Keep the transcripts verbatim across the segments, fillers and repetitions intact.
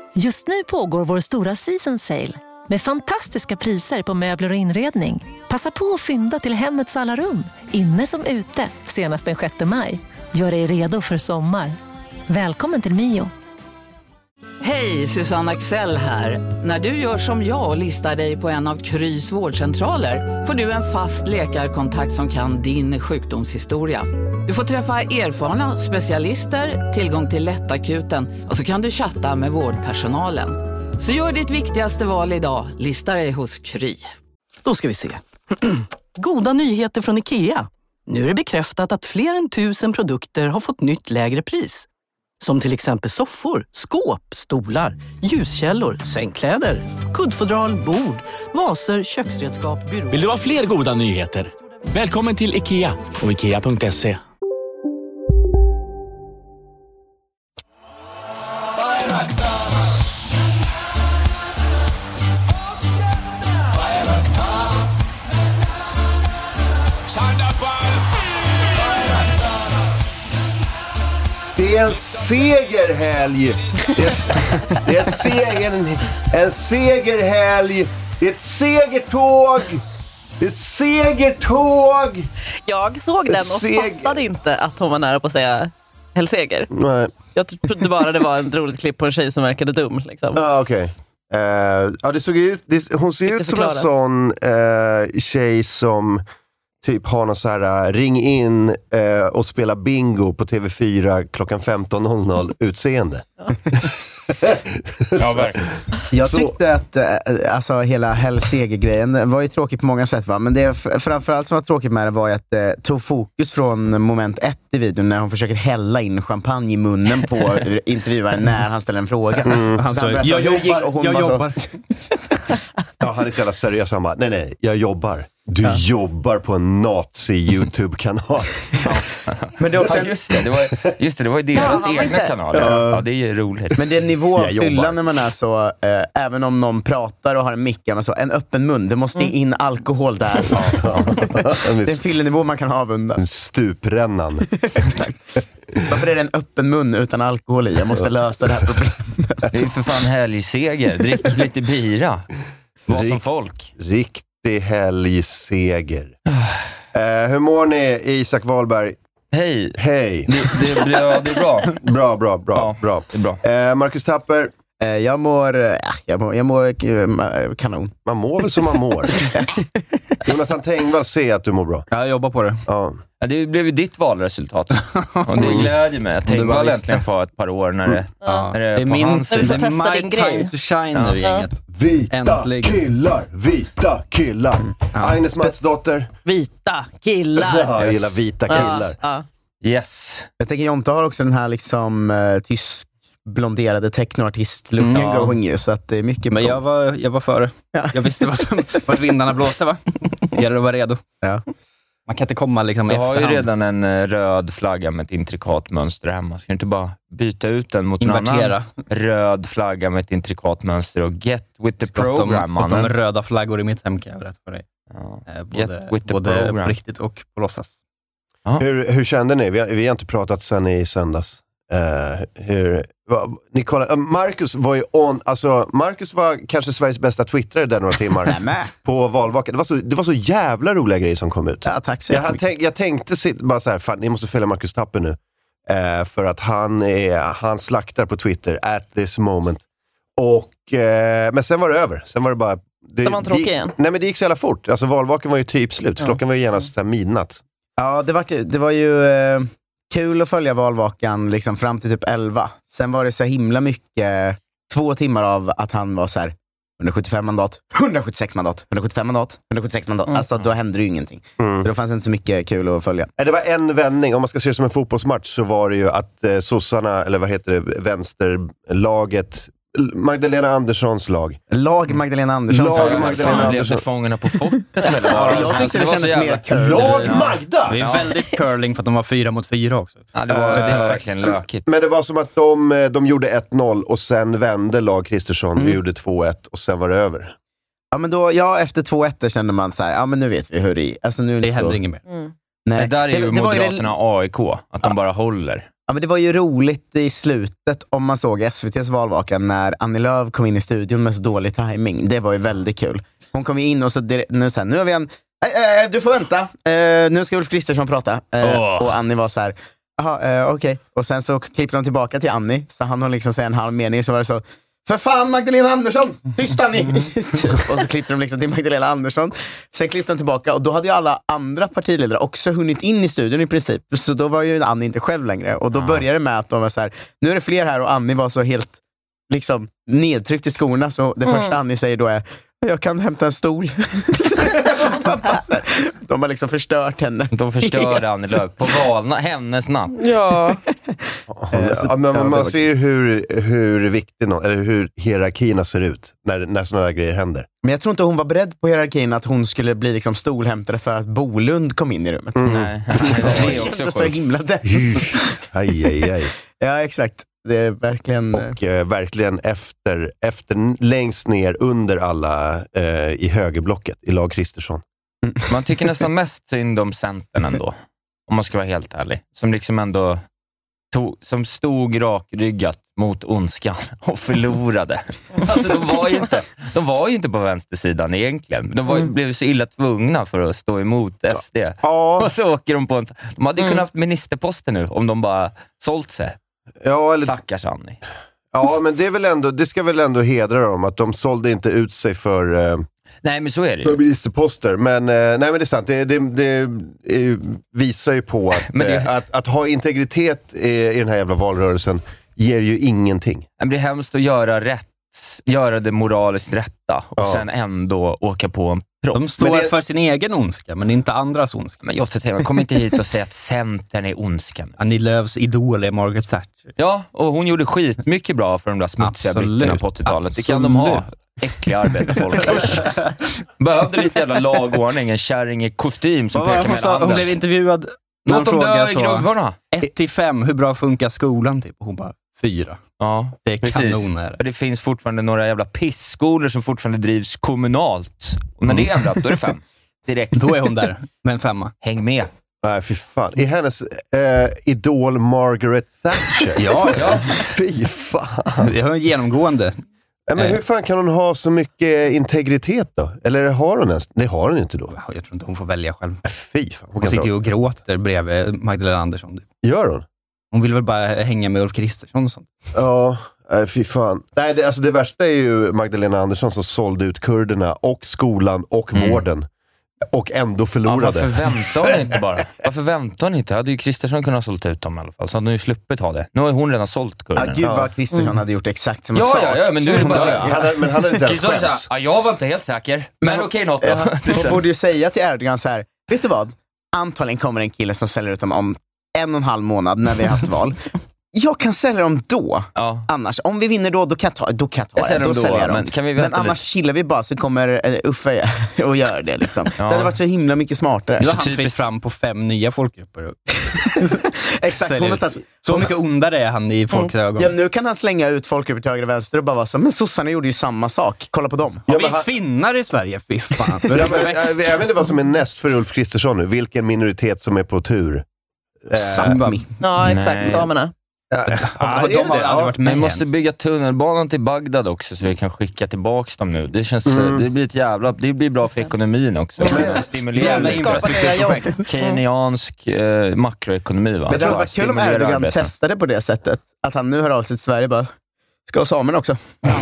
Just nu pågår vår stora season sale med fantastiska priser på möbler och inredning. Passa på att fynda till hemmets alla rum, inne som ute, senast den sjätte maj. Gör dig redo för sommar. Välkommen till Mio. Hej, Susanne Axel här. När du gör som jag och listar dig på en av Krys vårdcentraler får du en fast läkarkontakt som kan din sjukdomshistoria. Du får träffa erfarna specialister, tillgång till lättakuten och så kan du chatta med vårdpersonalen. Så gör ditt viktigaste val idag, lista dig hos Kry. Då ska vi se. Goda nyheter från IKEA. Nu är det bekräftat att fler än tusen produkter har fått nytt lägre pris. Som till exempel soffor, skåp, stolar, ljuskällor, sängkläder, kuddfodral, bord, vaser, köksredskap, byråer. Vill du ha fler goda nyheter? Välkommen till IKEA och ikea punkt se. Det är en segerhelg. Det är, det är seger, en, en segerhelg. Det är ett segertåg. Det är ett segertåg. Jag såg den och Seger. fattade inte att hon var nära på att säga helseger. Nej. Jag trodde bara det var en roligt klipp på en tjej som verkade dum. Liksom. Ja, okej. Okay. Uh, ja, det såg ut, det, hon ser ut som en sån uh, tjej som typ har någon så här ring in uh, och spela bingo på T V fyra klockan femton noll noll utseende. Ja, verkligen. Jag Så. tyckte att äh, alltså, hela helseger-grejen var ju tråkigt på många sätt, va? Men det f- framförallt som var tråkigt med det var ju att det äh, tog fokus från moment ett i videon när hon försöker hälla in champagne i munnen på intervjuaren när han ställer en fråga. Mm. Han sa, jag, jag jobbar, och hon jag jobbar. Så, ja, han är så jävla seriös. Han bara, nej nej, jag jobbar. Du ja. jobbar på en nazi-YouTube-kanal. Ja. Men det var, ja, just det, det var, just det, det var ju deras ja, egna inte. kanaler. Ja. ja, det är ju roligt. Men det är nivå av fylla när man är så, eh, även om någon pratar och har en mick, men så, en öppen mun, det måste mm. in alkohol där. Ja, ja. Det är en fyllenivå man kan avundas. Stuprännan. Exakt. Varför är det en öppen mun utan alkohol i? Jag måste lösa det här problemet. Det är för fan helgseger. Drick lite bira. Var som folk. Riktigt helgseger. uh, hur mår ni, Isak Wahlberg? Hej. Hej. Det, det, det, ja, det är bra. Bra, bra, bra. Ja, bra. Det är bra. Uh, Marcus Tapper? Uh, jag mår... Uh, jag mår, jag mår uh, kanon. Man mår väl som man mår. Jonathan Tengvall, se att du mår bra. Jag jobbar på det. Ja. Ja, det blev ju ditt valresultat. Och det glädjer mig. Jag tänkte väl äntligen få ett par år när det, ja. när det är, det är på min, hans det är my din time grej. to shine ja. nu i gänget. Vita Äntligen. killar, vita killar. Ja. Agnes Matsdotter. Vita killar. Ja, jag gillar vita killar. Ja. Yes. Jag tänker Jonte har också den här liksom uh, tysk blonderade technoartist-looken mm. going ju, så att det är mycket. Men jag var, jag var före. Ja. Jag visste vad som, vart vindarna blåste, va? Jag var redo. Ja. Man kan inte komma liksom i efterhand. Jag har ju redan en röd flagga med ett intrikat mönster hemma. Ska du inte bara byta ut den mot Invertera. en annan röd flagga med ett intrikat mönster och get with the Skott program, mannen. De röda flaggor i mitt hem kan jag berätta för dig. Ja. Eh, både get with the både program. på riktigt och på låtsas. Hur, hur kände ni? Vi har, vi har inte pratat sen i söndags. Uh, hur, va, ni kollar, uh, Marcus var ju on, alltså Marcus var kanske Sveriges bästa twittrare där några timmar på valvakan. Det var, så, det var så jävla roliga grejer som kom ut. Ja, tack så jag, tänk, jag tänkte bara så här, fan, ni måste följa Marcus Tapper nu. Uh, för att han, är, han slaktar på Twitter at this moment. Och, uh, men sen var det över. Sen var det bara... Det, det var tråkigt igen. Nej, men det gick så jävla fort. Alltså valvakan var ju typ slut. Ja. Klockan var ju genast mm. midnatt. Ja, det var, det var ju... Uh... kul att följa valvakan liksom fram till typ elva. Sen var det så himla mycket, två timmar av att han var så här hundrasjuttiofem mandat, hundrasjuttiosex mandat, hundrasjuttiofem mandat, hundrasjuttiosex mandat. Mm. Alltså då hände det ju ingenting. Mm. Så då fanns det inte så mycket kul att följa. Det var en vändning, om man ska se det som en fotbollsmatch så var det ju att eh, sossarna, eller vad heter det, vänsterlaget, Magdalena Anderssons lag. Lag Magdalena Anderssons lag. lag. Magdalena Andersson. Blev det Fångarna på fortet? Ja, jag tyckte det, det kändes mer curling. Lag Magda! Det är väldigt curling för att de var fyra mot fyra också. Ja, det var, det var verkligen lökigt. Men det var som att de, de gjorde ett noll och sen vände lag Kristersson. Mm. Vi gjorde två ett och sen var det över. Ja, men då, ja, efter två ett kände man så här, ja men nu vet vi hur det är. Alltså, nu det så... händer inget mer. Mm. Nej. Det där är ju det, det Moderaterna det... A I K, att de ja. bara håller. Ja, men det var ju roligt i slutet om man såg S V T:s valvaka när Annie Lööf kom in i studion med så dålig timing. Det var ju väldigt kul. Hon kom in och så direkt, nu, så här, nu har vi en äh, äh, du får vänta. Äh, nu ska Ulf Kristersson prata. Äh, oh. Och Annie var så här, jaha, äh, okej. Okay. Och sen så klippte de tillbaka till Annie. Så han har liksom säga en halv mening, så var det så: för fan Magdalena Andersson, tyst Annie! Och så klippte de liksom till Magdalena Andersson. Sen klippte de tillbaka och då hade ju alla andra partiledare också hunnit in i studion i princip. Så då var ju Annie inte själv längre. Och då ah. började det med att de var så här, nu är det fler här, och Annie var så helt liksom nedtryckt i skorna. Så det mm. första Annie säger då är: jag kan hämta en stol. De har liksom förstört henne. De förstörde Annie Lööf på valna, hennes namn. Ja. Ja, men man, man ser ju hur, hur viktig någon, eller hur hierarkierna ser ut när, när sådana här grejer händer. Men jag tror inte hon var beredd på hierarkin, att hon skulle bli liksom stolhämtare för att Bolund kom in i rummet. Mm. Nej, det är också så himla det. Aj, aj, aj. Ja, exakt. Det är verkligen... Och eh, verkligen efter, efter längst ner under alla eh, i högerblocket, i lag Kristersson. Mm. Man tycker nästan mest synd om Centern ändå, om man ska vara helt ärlig. Som liksom ändå tog, som stod rakryggat mot ondskan och förlorade. Alltså de var ju inte, de var ju inte på vänstersidan egentligen. De var, mm. blev så illa tvungna för att stå emot S D. Ja. Och så åker de på en... De hade ju mm. kunnat haft ministerposter nu om de bara sålt sig. Ja, eller... Stackars Annie. Ja, men det är väl ändå, det ska väl ändå hedra dem att de sålde inte ut sig för... Eh... Nej, men så är det ju. Ministerposter, men eh, nej, men det är sant. Det, det, det, det visar ju på att, det... eh, att, att ha integritet i, i den här jävla valrörelsen ger ju ingenting. Men det är hemskt att göra rätt, göra det moraliskt rätta och ja. sen ändå åka på en propp. De står det... för sin egen ondska, men inte andras ondska. Men jag tänkte, man kommer inte hit och säga att Centern är ondskan. Annie Lööfs idol är Margaret Thatcher. Ja, och hon gjorde skit mycket bra för de där smutsiga britterna på åttiotalet. Det kan de ha. Äckliga arbetarfolk. Behövde lite jävla lagordning, en kärring i kostym som pekar med hon, hon blev intervjuad. Någon fråga så, ett till fem, hur bra funkar skolan? Typ. Och hon bara, fyra. Ja, det är precis. Kanoner. Det finns fortfarande några jävla pissskolor som fortfarande drivs kommunalt. Och när mm. det är ändrat, då är det fem. Direkt. Då är hon där, med en femma. Häng med. Nej, fy fan. I hennes eh, idol Margaret Thatcher. ja, ja. Fy fan. Det är genomgående. Ja, men hur fan kan hon ha så mycket integritet då? Eller har hon ens? Det har hon inte då. Jag tror inte hon får välja själv. Fy fan. Hon, hon sitter ju och gråter bredvid Magdalena Andersson. Gör hon? Hon vill väl bara hänga med Ulf Kristersson och sånt. Ja, äh, fy fan. Nej, det, alltså det värsta är ju Magdalena Andersson som sålde ut kurderna och skolan och mm. vården. Och ändå förlorade. Ja, varför väntar hon inte bara? Varför väntar hon inte? Hade ju Kristersson kunnat sålt ut dem i alla fall. Så hade hon ju sluppit ha det. Nu har hon redan sålt kurderna. Ja, gud vad Kristersson mm. hade gjort exakt samma ja, sak. Ja, ja, men nu är det bara... Ja, ja. Han, men han hade inte ens skämts. Ja, jag var inte helt säker. Men, men okej, något då. Ja, man borde ju säga till Erdogan så här: vet du vad? Antagligen kommer en kille som säljer ut dem om en och en halv månad när vi har haft val. Jag kan sälja dem då. Ja. Annars, om vi vinner då, då kan jag ta, då kan jag ta jag det. Då då, säljer jag dem. Men, kan vi men annars lite? Chillar vi bara så kommer uh, Uffe och gör det liksom. Ja. Det hade varit så himla mycket smartare. Nu har han fritt fram på fem nya folkgrupper. Exakt. Hon har tatt, så mycket ondare är han i folks mm. ögon. Ja, nu kan han slänga ut folkgrupper till höger och vänster och bara vara så, men sossarna gjorde ju samma sak. Kolla på dem. Har ja, vi han... finnar i Sverige? Fy fan. ja, men, jag, jag vet inte vad som är näst för Ulf Kristersson nu. Vilken minoritet som är på tur. Sami. Ja, exakt. Samerna. Ja, ja, ja, de har aldrig varit med. Vi måste bygga tunnelbanan till Bagdad också så vi kan skicka tillbaka dem nu. Det känns mm. det blir ett jävla det blir bra för ekonomin också. Mm. Stimulera infrastrukturprojekt. Keynesiansk eh, makroekonomi va. Men det hade varit kul om Erdogan arbeten. Testade på det sättet att han nu hör av sig till Sverige bara ska ha samerna också. Det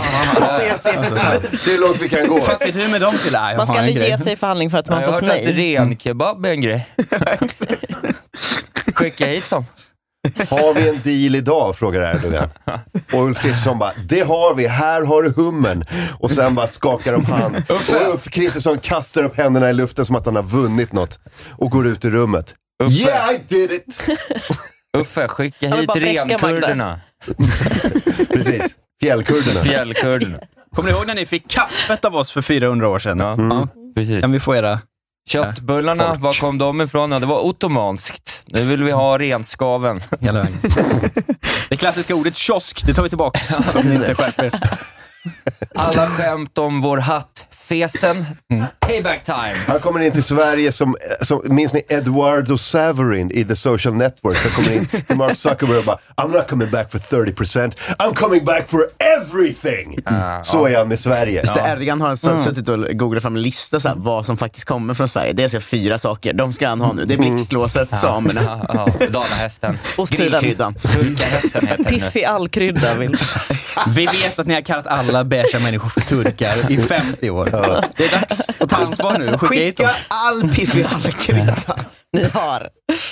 är långt vi kan gå. Fast vet du med dem till man ska aldrig ge sig förhandling för att man ja, får nej. Jag har hört att ren kebab är en grej. Skicka hit dem. Har vi en deal idag, frågar Erdogan. Och Ulf Kristersson bara, det har vi, här har du hummen. Och sen bara skakar de hand. Och Ulf Kristersson kastar upp händerna i luften som att han har vunnit något. Och går ut i rummet. Uffe. Yeah, I did it! Uffe, skicka hit renkurderna. Precis, fjällkurderna. Fjällkurderna. Kommer ni ihåg när ni fick kaffet av oss för fyrahundra år sedan? Ja, mm. ja precis. Kan vi få era... Köttbullarna, var kom de ifrån? Ja, det var ottomanskt. Nu vill vi ha renskaven. Hela vägen. Det klassiska ordet kiosk, det tar vi tillbaka. Ja, inte alla skämt om vår hatt fesen. Mm. Payback time. Han kommer in till Sverige som, som minns ni Eduardo Saverin i The Social Network, som kommer in till Mark Zuckerberg och bara I'm not coming back for thirty percent, I'm coming back for everything. Uh, så är jag med Sverige. Just det, Erdogan har så, mm. suttit och googlat fram en lista så här, vad som faktiskt kommer från Sverige. Det är så fyra saker, de ska han ha nu. Det är blixtlåset, mm. samerna. Ja, ja, Dalahästen. Grillkryddan. Turkahästen heter den. Piffig allkrydda. Vill. Vi vet att ni har kallat alla beiga människor för turkar i femtio år. Ja. Det är dags att ta ansvar nu. Skicka, Skicka all piffig allkrydda ni har.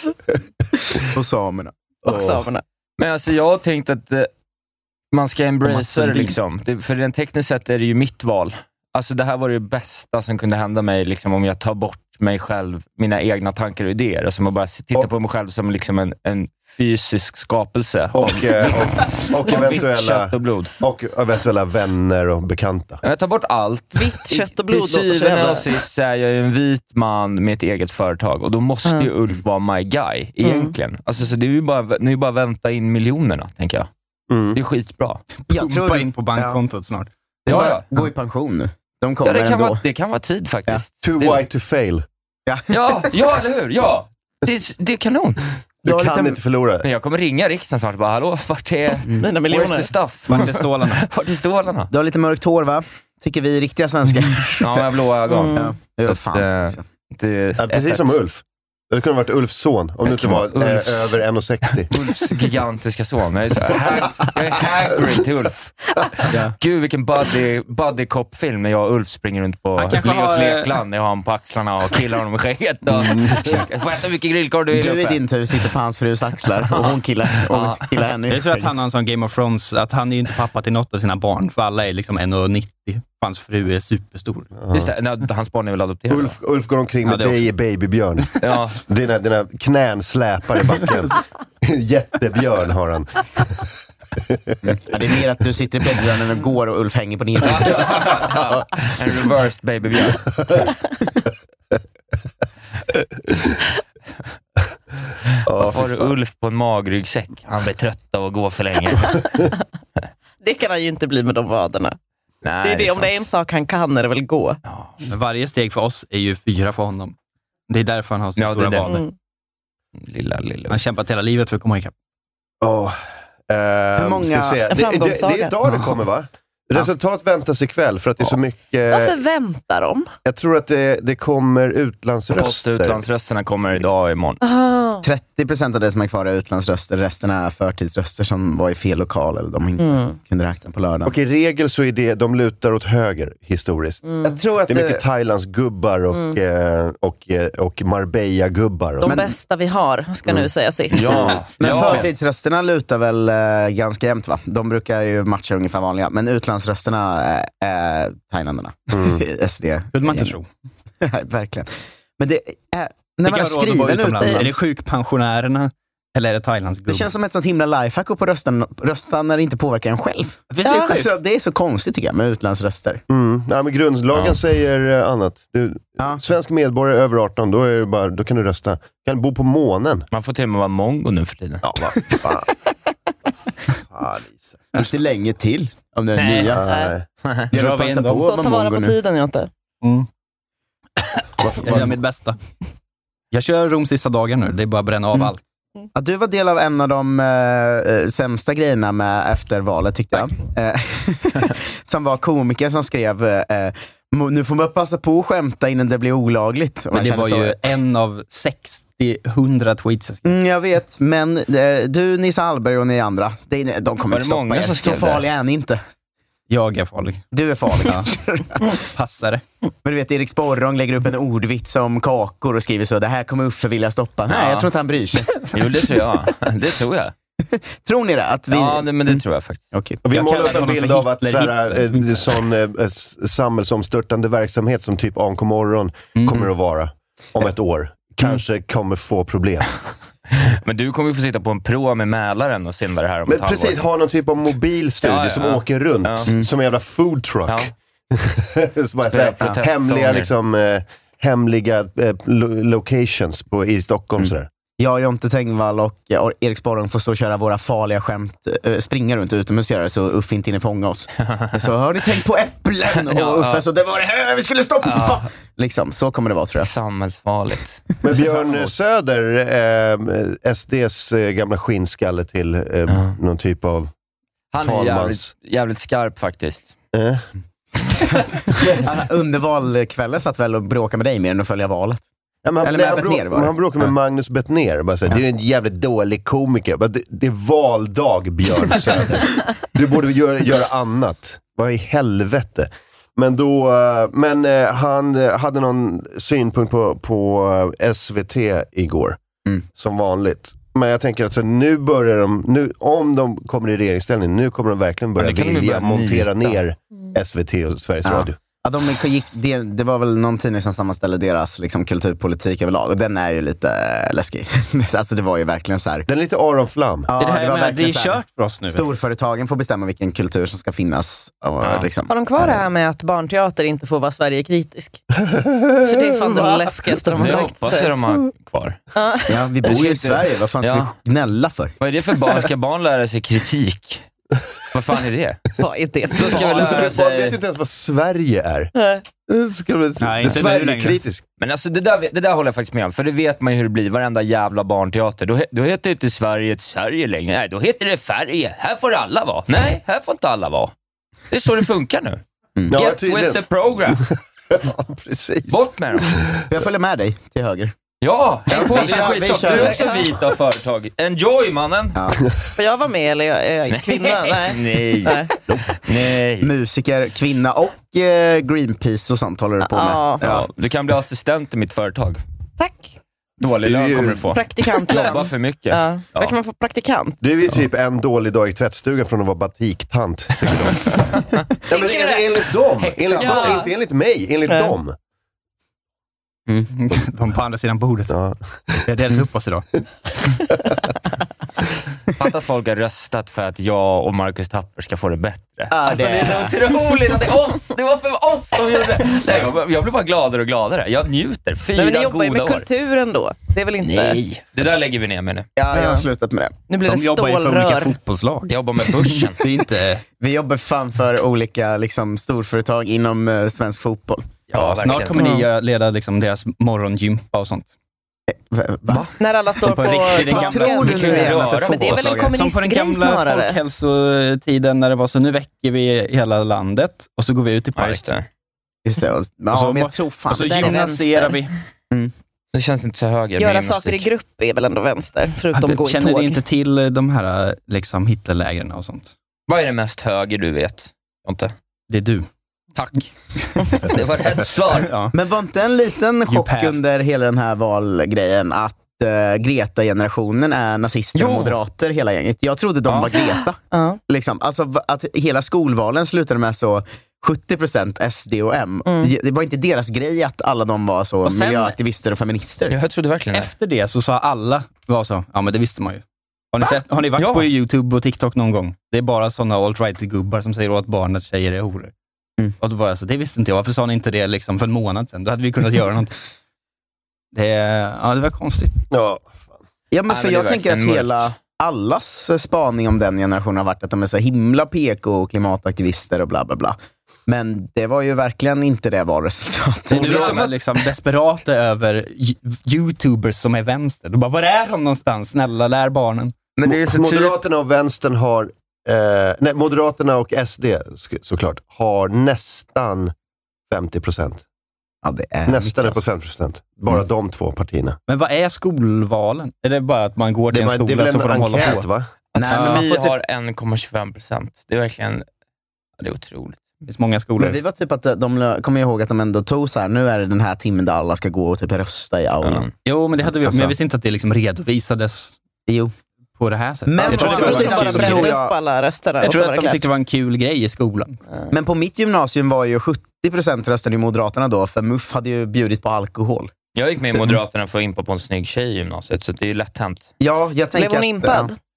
Och samerna. Och samerna. Men alltså jag har tänkt att eh, man ska embracea det liksom. Det, för den tekniskt sett är det ju mitt val. Alltså det här var det bästa som kunde hända mig liksom, om jag tar bort mig själv, mina egna tankar och idéer. Alltså man bara titta och, på mig själv som liksom en, en fysisk skapelse. Och, och, och, och, eventuella, kött och blod. Och eventuella vänner och bekanta. Jag tar bort allt. Vitt kött och blod. Till syvende och sist så är jag ju en vit man med ett eget företag. Och då måste mm. ju Ulf vara my guy, egentligen. Mm. Alltså så det är ju bara, nu är bara vänta in miljonerna, tänker jag. Mm. Det är skitbra. Jag tror Pumpa in på bankkontot ja. snart. Ja, ja. Gå i pension nu. De kommer ja, det, kan ändå. vara, det kan vara tid faktiskt. Ja. Too white to fail. Ja, ja, ja eller hur? Ja. Det, det är kanon. Du jag kan lite... inte förlora. Men jag kommer ringa riksdagen snart och bara, hallå, vart är mina miljoner? Where's the stuff? Vart är stålarna? Vart är stålarna? Du har lite mörkt hår, va? Tycker vi riktiga svenskar. Mm. Ja, jag har blåa ögon. Mm. Ja. Så fan. Att, äh, det, ja, precis ett, som Ulf. Det kunde ha varit Ulfs son, om du inte var äh, över en komma sextio. Ulfs gigantiska son. Jag är, så här, jag är Hagrid till Ulf. Ja. Gud, vilken buddy, buddy cop-film när jag och Ulf springer runt på Leos har... lekland. Jag har honom på axlarna och killar honom i skägget. Och mm. får äta mycket grillkorv du vill. Du i din tur sitter på hans frus axlar och hon killar, ja. killar henne. Jag tror att han har en sån Game of Thrones, att han är ju inte pappa till något av sina barn, för alla är liksom en komma nittio. Hans fru är superstor. Ja. Just det, nej, hans barn är väl adopterad. Ulf, Ulf går omkring med ja, dig i babybjörn. Ja. Dina, dina knän släpar i backen. Jättebjörn har han. Mm. Ja, det är mer att du sitter i babybjörnen och går och Ulf hänger på din rygg. Ja, ja, ja. En reversed babybjörn. Varför har du Ulf på en magryggsäck? Han blir trött av att gå för länge. Det kan han ju inte bli med de vaderna. Nej, det är det, det är om det är en sak han kan är det väl gå. Ja, men varje steg för oss är ju fyra för honom. Det är därför han har så ja, stora vader. Mm. Lilla, lilla. Han kämpat hela livet för att komma ikapp. Oh, uh, Hur många ska det, det, det, det är idag det kommer, va? Resultat väntas ikväll för att det är så mycket... Varför väntar de? Jag tror att det, det kommer utlandsröster. Post utlandsrösterna kommer idag och imorgon. Aha. trettio procent av det som är kvar är utlandsröster. Resten är förtidsröster som var i fel lokal eller de inte mm. kunde räkna på lördagen. Och i regel så är det, de lutar åt höger historiskt. Mm. Jag tror att det är mycket det... Thailands-gubbar och, mm. och, och Marbella-gubbar. De men... bästa vi har ska mm. nu säga sitt. Ja. Men ja. förtidsrösterna lutar väl äh, ganska jämnt, va? De brukar ju matcha ungefär vanliga. Men utlandsrösterna är, är thailändarna. Mm. S D. Vill man inte tro. Verkligen. Men det är... När man har skriven ut... Är det sjukpensionärerna eller är det Thailands gubbar? Det känns som ett sånt himla lifehack och på rösten, röstan när det inte påverkar en själv. Visst är det, alltså, det är så konstigt tycker jag med utlandsröster. Mm. Nej, men grundlagen ja. säger annat. Du, ja. Svensk medborgare över arton, då, är det bara, då kan du rösta. Kan du bo på månen. Man får till och med vara mongo nu för tiden. Ja, vad fan. Fan, inte länge till om det är Nej. nya. Nej. Nej. Jag passa på så ta vara på nu. Tiden, jag inte. Mm. Jag gör mitt bästa. Jag kör Rom sista dagen nu. Det är bara att bränna av mm. allt. Ja, du var del av en av de äh, sämsta grejerna med efter valet, tyckte jag. Äh, som var komiker som skrev äh, nu får man passa på att skämta innan det blir olagligt. Men det var så. Ju en av sextio hundra tweets. Mm, jag vet, men äh, du, Nisse Hallberg och ni andra, det, de kommer inte stoppa er. Så farliga är ni inte. Jag är farlig. Du är farlig. Ja. Passar det. Men du vet, Erik Sporrong lägger upp en ordvits om kakor och skriver så, det här kommer Uffe vilja stoppa. Ja. Nej, jag tror inte han bryr sig. Jo, det tror jag. Det tror jag. Tror ni det? Att vi... Ja, det, men det tror jag faktiskt. Okay. Och vi målar upp en bild av att såhär, sån eh, samhällsomstörtande verksamhet som typ A N K morgon mm. kommer att vara om ett år. Kanske mm. kommer få problem. Men du kommer ju få sitta på en pro med Mälaren och synda det här om Men ett halvår. Precis, ha någon typ av mobilstudio ja, ja, som ja. åker runt ja. mm. som en jävla food truck. Ja. Så bara här, hemliga liksom, eh, hemliga eh, lo- locations på, i Stockholm mm. sådär. jag, Jonte Tengvall och Erik Sporrong får stå och köra våra farliga skämt, äh, springa runt utomhus göra så Uffe inte hinner fånga oss. Så har ni tänkt på äpplen? Och ja, Uffe, ja. Så det var det här vi skulle stoppa! Ja. Liksom, så kommer det vara, tror jag. Samhällsfarligt. Men Björn Söder, eh, S D:s eh, gamla skinnskalle till eh, ja. någon typ av Han är jävligt, jävligt skarp faktiskt. Eh. Under valkvällen satt väl och bråkade med dig mer än att följa valet. Ja, men han, Eller han, bråk, var han bråkade med ja. Magnus Bettner. Bara så här, ja. Det är en jävligt dålig komiker. Bara, det, det är valdag, Björn Söder. Du borde göra, göra annat. Vad i helvete. Men då, men eh, han hade någon synpunkt på, på S V T igår. Mm. Som vanligt. Men jag tänker att så, nu börjar de, nu, om de kommer i regeringsställning, nu kommer de verkligen börja ja, vilja börja montera ner mm. S V T och Sveriges ja. Radio. Ja, de gick, det, det var väl någon tidning som sammanställde deras liksom, kulturpolitik överlag. Och den är ju lite äh, läskig. Alltså det var ju verkligen så här. Den är lite Aron Flam. Ja, det, här det, var med, det är kört för oss nu. Storföretagen får bestämma vilken kultur som ska finnas. Och, ja. liksom, har de kvar det här med att barnteater inte får vara Sverigekritisk? För det är fan det läskigaste de har sagt. Jag hoppas att de har kvar. Ja, vi bor ju i Sverige. Vad fan ska ja. vi gnälla för? Vad är det för barn? Ska barn lära sig kritik? Vad fan är det? Vad är det? Då ska vi lära sig... Jag vet inte ens vad Sverige är. Ska vi... Nej, det är Sverige-kritisk. Men alltså det där, det där håller jag faktiskt med om. För det vet man ju hur det blir. Varenda jävla barnteater. Då, då heter det inte Sverige ett Sverige längre. Nej, då heter det Färje. Här får alla vara. Nej, här får inte alla vara. Det är så det funkar nu. Mm. Get ja, with the program. Ja, precis. Bort med dem. Jag följer med dig till höger. Ja, häng på. Vi kör, vi kör. Du är också vit av företag. Enjoy, mannen. Ja. Får jag vara med eller är jag kvinna? Nej. Nej. Nej. Nej. Musiker, kvinna och eh, Greenpeace och sånt håller du på med. Ja. Ja. Du kan bli assistent i mitt företag. Tack. Dålig lön kommer du få. Praktikantlön. Jobba för mycket. Ja. Ja. Vad kan man få praktikant? Du är ju typ en dålig dag i tvättstugan från att vara batiktant. Ja, men enligt dem. Enligt ja. dem. Inte enligt mig, enligt ja. dem. Mm. De på andra sidan bordet. Ja. Vi har delat upp oss idag. Fatt att folk har röstat för att jag och Marcus Tapper ska få det bättre. Ah, alltså, det... det är så otroligt att det är oss. Det var för oss de gjorde det. Nej, jag blir bara gladare och gladare. Jag njuter. Fyra men ni jobbar goda ju med år. Kulturen då. Det är väl inte... Nej, det där lägger vi ner med nu. Ja, jag har slutat med det. Nu blir de det jobbar stålrör. ju för olika fotbollslag. Jag jobbar med börsen. Det är inte... Vi jobbar fan för olika liksom, storföretag inom uh, svensk fotboll. Ja, ja snart kommer ni ja. leda liksom, deras morgongympa och sånt. Va? Va? När alla står på, på riktigt, vad tror du nu är att det, men det är väl en kommunistgrej snarare. Som på den gamla folkhälsotiden när det var så, nu väcker vi hela landet och så går vi ut i park. Ja, just det. Just det. Ja, och så, men jag tror fan, och så gymnaserar vi. Mm. Det känns inte så höger. Göra saker i grupp är väl ändå vänster, förutom ja, gå i tåg. Känner du inte till de här liksom, Hitlerlägren och sånt? Vad är det mest höger du vet? Inte? Det är du. Tack. Det var rätt svar. Ja. Men var inte en liten chock under hela den här valgrejen att uh, Greta-generationen är nazister jo. och moderater hela gänget? Jag trodde de ja. var Greta. Uh. Liksom. Alltså att hela skolvalen slutade med så sjuttio procent S D och M. Mm. Det var inte deras grej att alla de var så och sen, miljöaktivister och feminister. Jag trodde verkligen det. Efter det så sa alla var så, ja men det visste man ju. Har ni, sett, har ni varit ja. på YouTube och TikTok någon gång? Det är bara sådana alt-right-gubbar som säger åt barn att tjejer är horor. Mm. Och då var jag så, det visste inte jag. Varför sa ni inte det liksom för en månad sedan? Då hade vi kunnat göra något. Det, ja, det var konstigt. Ja, ja men för Nej, men jag tänker att mörkt. hela allas spaning om den generationen har varit att de är så himla P K och klimataktivister och bla bla bla. Men det var ju verkligen inte det valresultatet. Nu är de som är liksom desperata över YouTubers som är vänster. De bara, var är de någonstans? Snälla, lär barnen. Men det är så Moderaterna och vänstern har Eh, nej, Moderaterna och S D såklart har nästan femtio procent. Ja, det är nästan är på femtio procent. Bara mm. de två partierna. Men vad är skolvalen? Är det bara att man går till det en skola så får de hålla på? Va? Nej, men vi har en komma tjugofem procent. Det är verkligen det är otroligt. Det finns många skolor. Men vi var typ att de kommer ihåg att de ändå tog så här, nu är det den här timmen där alla ska gå och typ rösta i aulan. Mm. Jo, men det hade vi alltså. Men jag visste inte att det liksom redovisades. Jo. På det här sättet. Men jag tror att de bara brände upp alla röster. Jag tror att de tyckte det var en kul grej i skolan. Mm. Men på mitt gymnasium var ju sjuttio procent röstade i Moderaterna då, för M U F hade ju bjudit på alkohol. Jag gick med i Moderaterna för att impa på en snygg tjej i gymnasiet, så det är ju lätt hänt. Ja, jag tänker blev hon impad? Ja.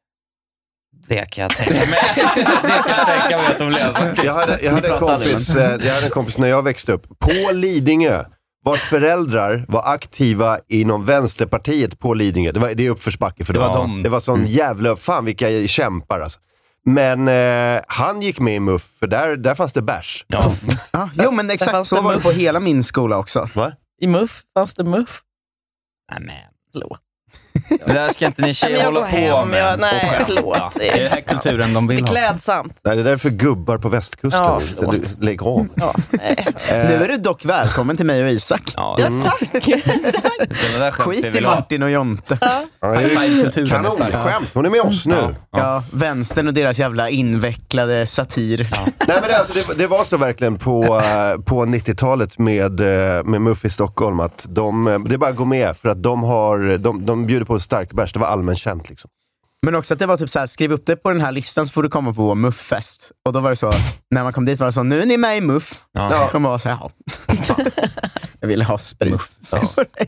Det kan jag tänka mig. Det kan jag tänka mig att de lever. Jag hade, jag, hade en kompis, jag hade en kompis när jag växte upp. På Lidingö vars föräldrar var aktiva inom Vänsterpartiet på Lidingö. Det, var, det är uppförsbacke för det dem. Var de. Det var sån mm. jävla, fan vilka kämpar alltså. Men eh, han gick med i M U F, för där, där fanns det bärs. Ja. Ja, jo, men exakt så var det på hela min skola också. Va? I M U F fanns det M U F. Nej, men. Förlåt. Det där ska inte ni tjejer hålla på hem, med. Jag, nej, förlåt. Ja, det är den här kulturen de vill ha. Det är klädsamt. Nej, det är därför gubbar på västkusten. Ja, så du, lägg av. Ja, nej. Nu är du dock välkommen till mig och Isak. Ja, ja tack. tack. Skit i Martin och Jonte. Ja. Ja, Kanon-skämt. Hon är med oss nu. Ja, ja. ja, vänstern och deras jävla invecklade satir. Ja. Nej, men det, alltså, det, det var så verkligen på, på nittiotalet med, med M U F i Stockholm att de, det bara går med för att de har de, de bjuder på starkbärs. Det var allmänt känt liksom. Men också att det var typ så här, skriv upp det på den här listan så får du komma på M U F-fest. Och då var det så, när man kom dit var det så, nu är ni med i M U F. Ja. Och man var så här, ja. Jag ville ha sprit. Ja.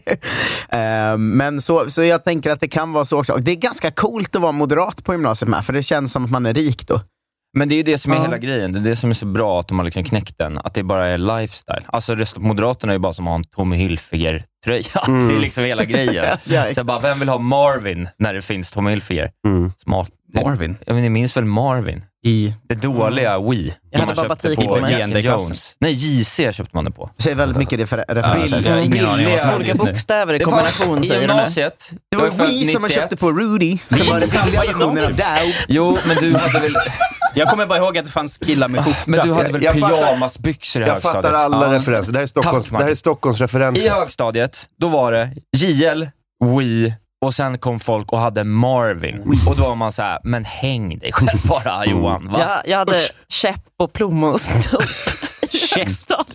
uh, men så, så jag tänker att det kan vara så också. Och det är ganska coolt att vara moderat på gymnasiet med, för det känns som att man är rik då. Men det är ju det som är ja. hela grejen. Det är det som är så bra att de har liksom knäckt den. Att det bara är lifestyle. Alltså rösta på Moderaterna är ju bara som att ha en Tommy Hilfiger-tröja. Mm. Det är liksom hela grejen. Ja, så bara, vem vill ha Marvin när det finns Tommy Hilfiger? Mm. Smart. Marvin? Jag vet, ni minns väl Marvin? I det dåliga mm. Wii. Jag hade bara batik på Jack Jones. Nej, J C köpte man det på. Det säger väldigt mycket refer- referenser. Jag har ingen aning vad som olika bokstäver i kombination. I gymnasiet. Det var, var Wii som man köpte på Rudy. Som var det billiga versionen av Dow. Jo, men du hade väl... Jag kommer bara ihåg att det fanns killar med skjorta. Men du hade väl pyjamasbyxor i jag högstadiet? Jag fattar alla ja. referenser. Det här är Stockholms, det här är Stockholms referenser. I högstadiet, då var det J L, Wii och sen kom folk och hade Marvin. Och då var man så här, men häng dig själv bara, Johan. Va? Jag, jag hade Usch. käpp och plommonstol. Käpp? Så att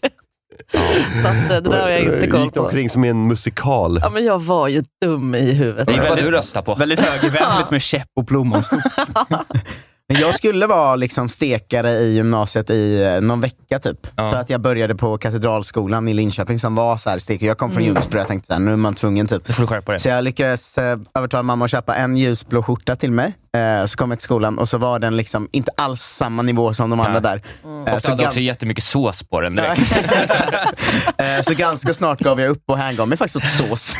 det där har jag inte koll gick på. Omkring som i en musikal. Ja, men jag var ju dum i huvudet. Det är vad du röstar på. Väldigt högervänligt med käpp och plommonstol. Jag skulle vara liksom stekare i gymnasiet i eh, någon vecka typ. Ja. För att jag började på Katedralskolan i Linköping som var så här stekare. Jag kom från mm. Ljusbro och jag tänkte så här, nu är man tvungen typ. Du får skärpa det. Så jag lyckades eh, övertala mamma att köpa en ljusblå skjorta till mig. Eh, så kom jag till skolan och så var den liksom inte alls samma nivå som de andra där. Mm. Eh, och så hade gan- också jättemycket sås på den direkt. eh, så ganska snart gav jag upp och hängav mig faktiskt åt sås.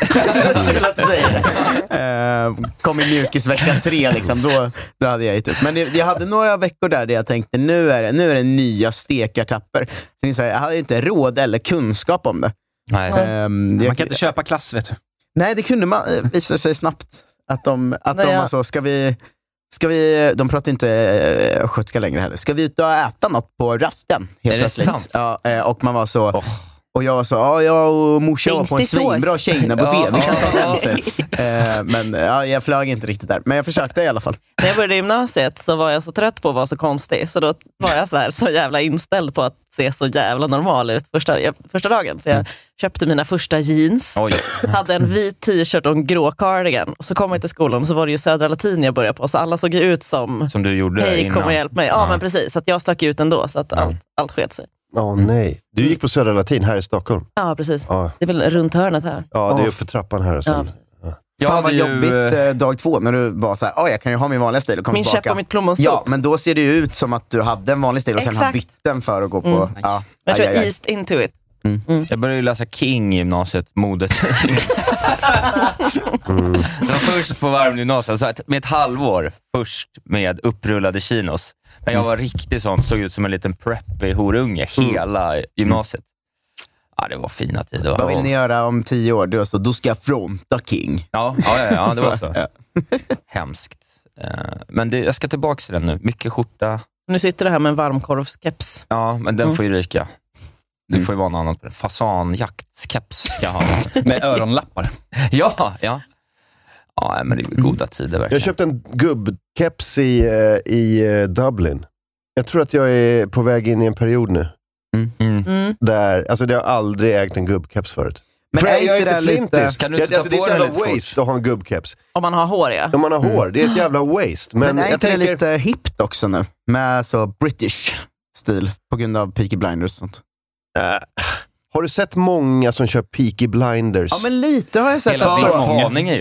eh, kom i mjukisvecka tre liksom, då, då hade jag gett upp. Men det, jag hade några veckor där, där jag tänkte, nu är det, nu är det nya stekartapper. Så jag hade inte råd eller kunskap om det. Nej. Um, man kan inte köpa klass, vet du. Nej, det kunde man visa sig snabbt. Att de, att Nej, de ja. alltså, ska vi... Ska vi, de pratar inte äh, skötska längre heller. Ska vi ut och äta något på rasten? Helt är plötsligt. Det sant? Ja, och man var så... Oh. Och jag var så, ja, jag och morsan var på en svinbra Kina-buffé. Vi kan ta den lite. Eh, men ja, jag flög inte riktigt där. Men jag försökte i alla fall. När jag började i gymnasiet så var jag så trött på att vara så konstig. Så då var jag så här så jävla inställd på att se så jävla normal ut första, första dagen. Så jag mm. köpte mina första jeans. Oj. Hade en vit t-shirt och en grå cardigan. Och så kom jag till skolan och så var det ju Södra Latin jag började på. Så alla såg ut som... Som du gjorde hej, innan. kom och hjälp mig. Ja, ja, men precis. Så att jag stack ut ändå. Så att ja. allt, allt sket sig. Åh oh, nej. Du gick på Södra Latin här i Stockholm. Ja, precis. Ja. Det är väl runt hörnet här. Ja, det är uppe trappan här. Och sen. Ja, ja. Fan vad ju... jobbigt eh, dag två när du bara såhär, oh, jag kan ju ha min vanliga stil och komma min tillbaka. käpp och mitt plommonstop. Ja, men då ser det ju ut som att du hade en vanlig stil och Exakt. sen har bytt den för att gå på... Mm. Ja. Jag tror aj, jag aj, aj. eased into it. Mm. Mm. Jag började ju läsa King i gymnasiet, modet. mm. Det var först på varmgymnasiet, så med ett halvår först med upprullade chinos. Men jag var riktigt sån, såg ut som en liten preppy horunge hela mm. gymnasiet. Ja, det var fina tider. Vad vill ni göra om tio år? Du så, då ska jag fronta King. Ja, ja, ja, ja det var så. Ja. Hemskt. Men det, jag ska tillbaka till den nu. Mycket skjorta. Nu sitter det här med en varmkorvskeps. Ja, men den mm. får ju ryka. Det får ju vara något annat. Fasanjaktskeps ska jag ha. Med öronlappar. Ja, ja. Ja, men det är goda tider verkligen. Jag köpte en gubbkeps i, i Dublin. Jag tror att jag är på väg in i en period nu. Mm. Mm. Där, alltså det har aldrig ägt en gubbkeps förut. Men För är jag är inte flintis. Kan du inte jag, ta det på är ett den jävla lite waste att ha en gubbkeps. Om man har hår, ja. Om man har mm. hår, det är ett jävla waste. Men, men är jag inte tänker... det lite hippt också nu? Med så British stil på grund av Peaky Blinders och sånt. Uh, har du sett många som kör Peaky Blinders? Ja, men lite har jag sett. Hela Haninge ju.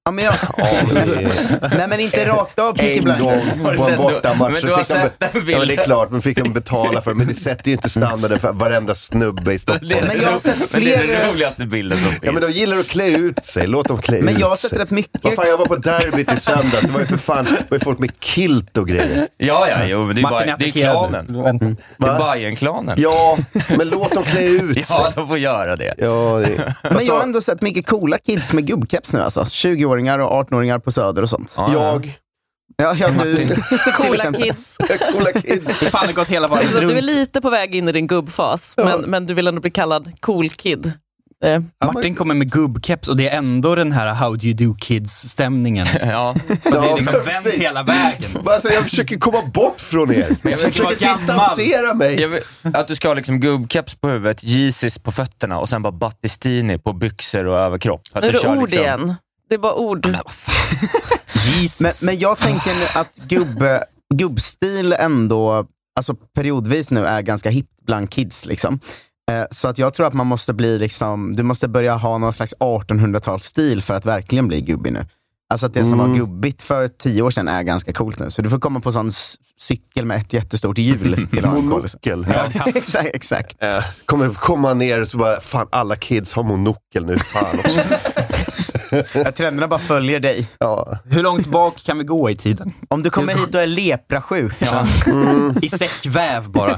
Ja, men jag... Nej, men inte rakt av Peaky Blinders. En gång på en bortamatch. Men, så be- ja, men det är klart, men fick de betala för det. Men det sätter ju inte standarden för varenda snubbe i Stockholm. Det, men jag har sett fler... Men det är den roligaste bilden som finns. Ja, men de gillar att klä ut sig. Låt dem klä men ut sig. Men jag har sett rätt mycket... Vad fan, jag var på derbyt i söndags. Det var ju för fan det var ju folk med kilt och grejer. Ja, ja, jo, men det är bara det är klanen. Mm. Det är Bajen-klanen. Ja, men låt dem klä ut sig. Ja, de får göra det. Ja, det... Men jag har ändå sett mycket coola kids med gubbkeps nu alltså. tjugo-åringar och arton-åringar på Söder och sånt. Ja, jag. Ja, ja, du. Coola kids. Coola kids. Fan, det gått hela varvet runt. Du är lite på väg in i din gubbfas, ja. men, men du vill ändå bli kallad cool kid. Eh. Martin kommer med gubbkeps och det är ändå den här how do you do kids-stämningen. Ja. Och det är liksom ja, vänt hela vägen. Alltså, jag försöker komma bort från er. Jag, jag försöker distansera mig. Jag vill, att du ska ha liksom gubbkeps på huvudet, Yeezys på fötterna och sen bara Battistini på byxor och överkropp. Att nu är det kör ord liksom... igen. Det är bara ord. Men, men, men jag tänker nu att gubb, gubbstil ändå, alltså periodvis nu är ganska hippt bland kids liksom. Eh, så att jag tror att man måste bli liksom, du måste börja ha någon slags artonhundratals-stil för att verkligen bli gubbig nu. Alltså att det som Mm. var gubbigt för tio år sedan är ganska coolt nu. Så du får komma på sån cykel med ett jättestort hjul. Monokel. Ja, exakt. exakt. Eh, kommer komma ner och så bara, fan alla kids har monokel nu. Fan också. Ja, trenderna bara följer dig. Ja. Hur långt bak kan vi gå i tiden? Om du kommer hit och är leprasjuk. Ja. Mm. I säckväv bara.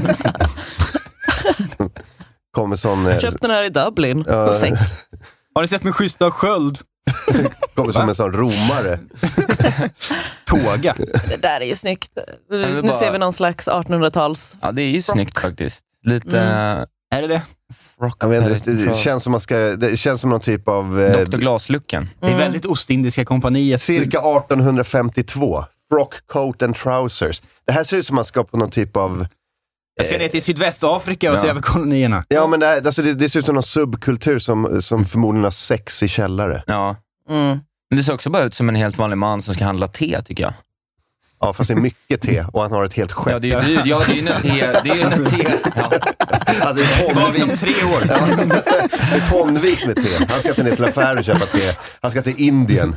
Kommer sån... Eh, Köpt den här i Dublin. Ja. Och säck. Har ni sett min schyssta sköld? Kommer som en sån romare. Tåga. Det där är ju snyggt. Nu, nu bara... ser vi någon slags artonhundratals. Ja, det är ju Frock. Snyggt faktiskt. Lite... Mm. Är det det? Jag vet, det, det, känns som man ska, det känns som någon typ av... Eh, doktor Glaslucken. Mm. Det är väldigt Ostindiska kompaniet. Cirka arton femtiotvå. Frock, coat and trousers. Det här ser ut som man ska på någon typ av... Jag ska ner till Sydvästafrika och ja. se över kolonierna. Ja, men det, här, alltså det, det ser ut som någon subkultur som, som förmodligen har sex i källare. Ja. Mm. Men det ser också bara ut som en helt vanlig man som ska handla te, tycker jag. Ja, fast det är mycket te och han har ett helt skepp. Ja, det är ju ja, det är ju en te. Det är ju en te. Ja. Alltså, det är tonvis. Som tre år. Ja, det är tonvis med te. Han ska inte ner till affär och köpa te. Han ska till Indien.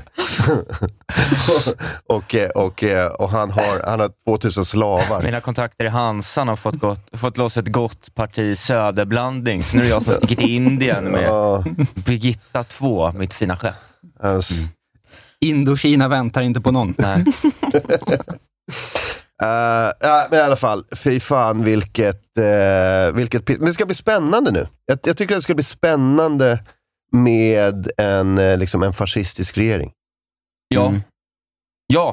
och, och, och han har, han har tvåtusen slavar. Mina kontakter i Hansan har fått, gott, fått loss ett gott parti söderblandning. Så nu är det jag som sticker till Indien med ja. Birgitta två, mitt fina skepp. Alltså. Mm. Indokina väntar inte på någon. Nej. Uh, ja, men i alla fall, fy fan vilket, uh, vilket men det ska bli spännande nu. Jag, jag tycker det ska bli spännande med en, uh, liksom en fascistisk regering. Ja. Mm. Ja.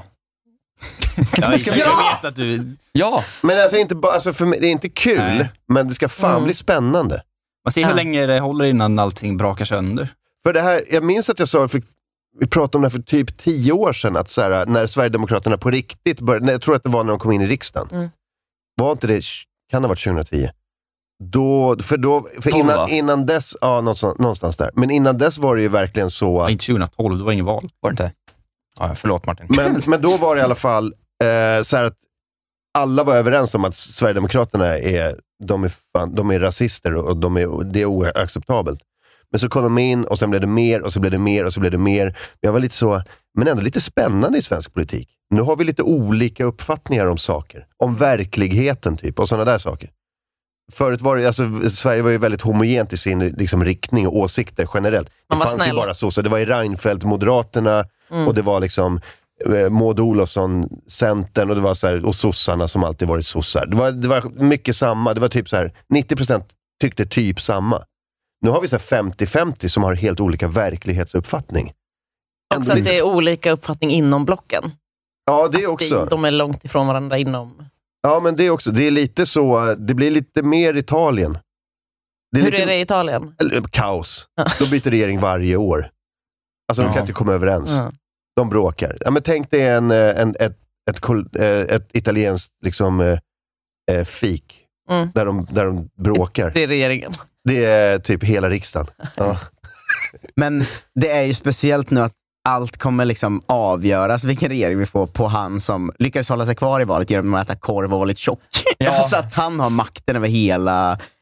Ja, ska ja! Vet att du... ja. Men alltså, inte ba, alltså för mig, det är inte kul, nej. Men det ska fan mm. bli spännande. Man ser hur ja. länge det håller innan allting brakar sönder. För det här, jag minns att jag sa, för, vi pratade om det här för typ tio år sedan, att så här, när Sverigedemokraterna på riktigt började, jag tror att det var när de kom in i riksdagen. Mm. Var inte det, kan det ha varit tjugohundratio? Då, för då, för innan, innan dess, ja någonstans, någonstans där. Men innan dess var det ju verkligen så... Ja, inte tjugotolv, det var ingen val. Var det inte? Ja, förlåt Martin. Men, men då var det i alla fall eh, så här att alla var överens om att Sverigedemokraterna är, de är, fan, de är rasister och de är, det är oacceptabelt. Men så kom de in och sen blev det mer och så blev det mer och så blev det mer. Men jag var lite så, men ändå lite spännande i svensk politik. Nu har vi lite olika uppfattningar om saker. Om verkligheten typ och sådana där saker. Förut var det, alltså Sverige var ju väldigt homogent i sin liksom, riktning och åsikter generellt. Det fanns snäll. Ju bara så, så det var i Reinfeldt, Moderaterna mm. och det var liksom eh, Maud Olofsson, Centern och det var så här, och sossarna som alltid varit sossar. Det var, det var mycket samma, det var typ så här, nittio procent tyckte typ samma. Nu har vi så här femtio femtio som har helt olika verklighetsuppfattning. Också att det är olika uppfattning inom blocken. Ja, det är också. De är långt ifrån varandra inom... Ja, men det är också, det är lite så, det blir lite mer Italien. Det är Hur lite, är det i Italien? Kaos. De byter regering varje år. Alltså de ja. kan inte komma överens. Ja. De bråkar. Ja, men tänk dig en, en, ett, ett, ett, ett italienskt liksom, äh, fik. Mm. Där, de, där de bråkar. Det är regeringen. Det är typ hela riksdagen. Ja. Men det är ju speciellt nu att allt kommer liksom avgöras vilken regering vi får på han som lyckades hålla sig kvar i valet genom att äta korv och vara lite tjock. Ja. Så att han har makten över hela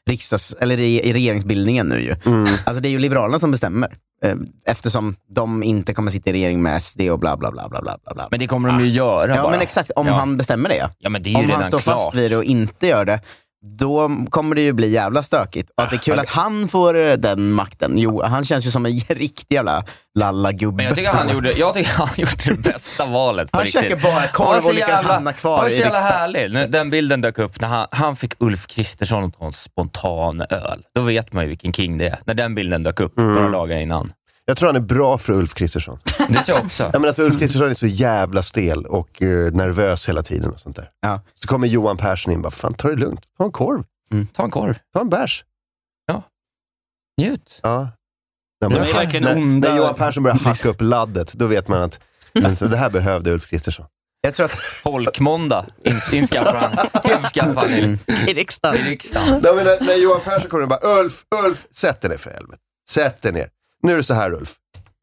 riksdags, eller i, i regeringsbildningen nu ju. Mm. Alltså det är ju Liberalerna som bestämmer. Eftersom de inte kommer sitta i regering med S D och bla bla bla bla bla bla. Men det kommer de ju göra Ja bara. men exakt, om ja. han bestämmer det. Ja, men det är ju om redan han står klart. fast vid det och inte gör det, då kommer det ju bli jävla stökigt. Och att det är kul att han får den makten. Jo, han känns ju som en riktig jävla lallagubbe. Men jag tycker han gjorde, jag tycker han gjorde det bästa valet på Han riktigt. käkar bara korv och lyckas hamna kvar Han var i så jävla riksdagen. härlig. Den bilden dök upp när han, han fick Ulf Kristersson att ta en spontan öl. Då vet man ju vilken king det är. När den bilden dök upp Mm. några dagar innan. Jag tror han är bra för Ulf Kristersson. Det tror jag också. Ja, men alltså, Ulf Kristersson är så jävla stel och uh, nervös hela tiden och sånt där. Ja. Så kommer Johan Persson in och bara, fan ta det lugnt. Ta en korv. Mm. Ta en korv. Ta en bärs. Ja. Njut. Ja. Ja, De men, är verkligen när, onda. när Johan Persson börjar hacka upp laddet, då vet man att alltså, det här behövde Ulf Kristersson. Jag tror att Folkmåndag in, inskaffar han. Inskaffar han i, I riksdagen. i riksdagen. Nej, men när, när Johan Persson kommer och bara, Ulf, Ulf, sätt dig ner för helvete. Sätt dig ner. Nu är det så här, Ulf.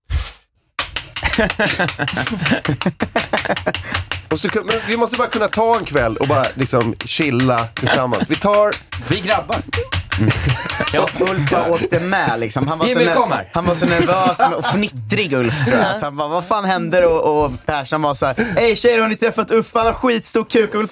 måste, men vi måste bara kunna ta en kväll och bara liksom chilla tillsammans. Vi tar... Vi grabbar. ja, Ulf bara åkte med liksom. Han var, så Jimmy, ner- kom här. han var så nervös och fnittrig Ulf tror jag. Att han bara, vad fan händer? Och, och Persson var så här, hej tjejer, har ni träffat Ulf? Han har skitstor kuk. Ulf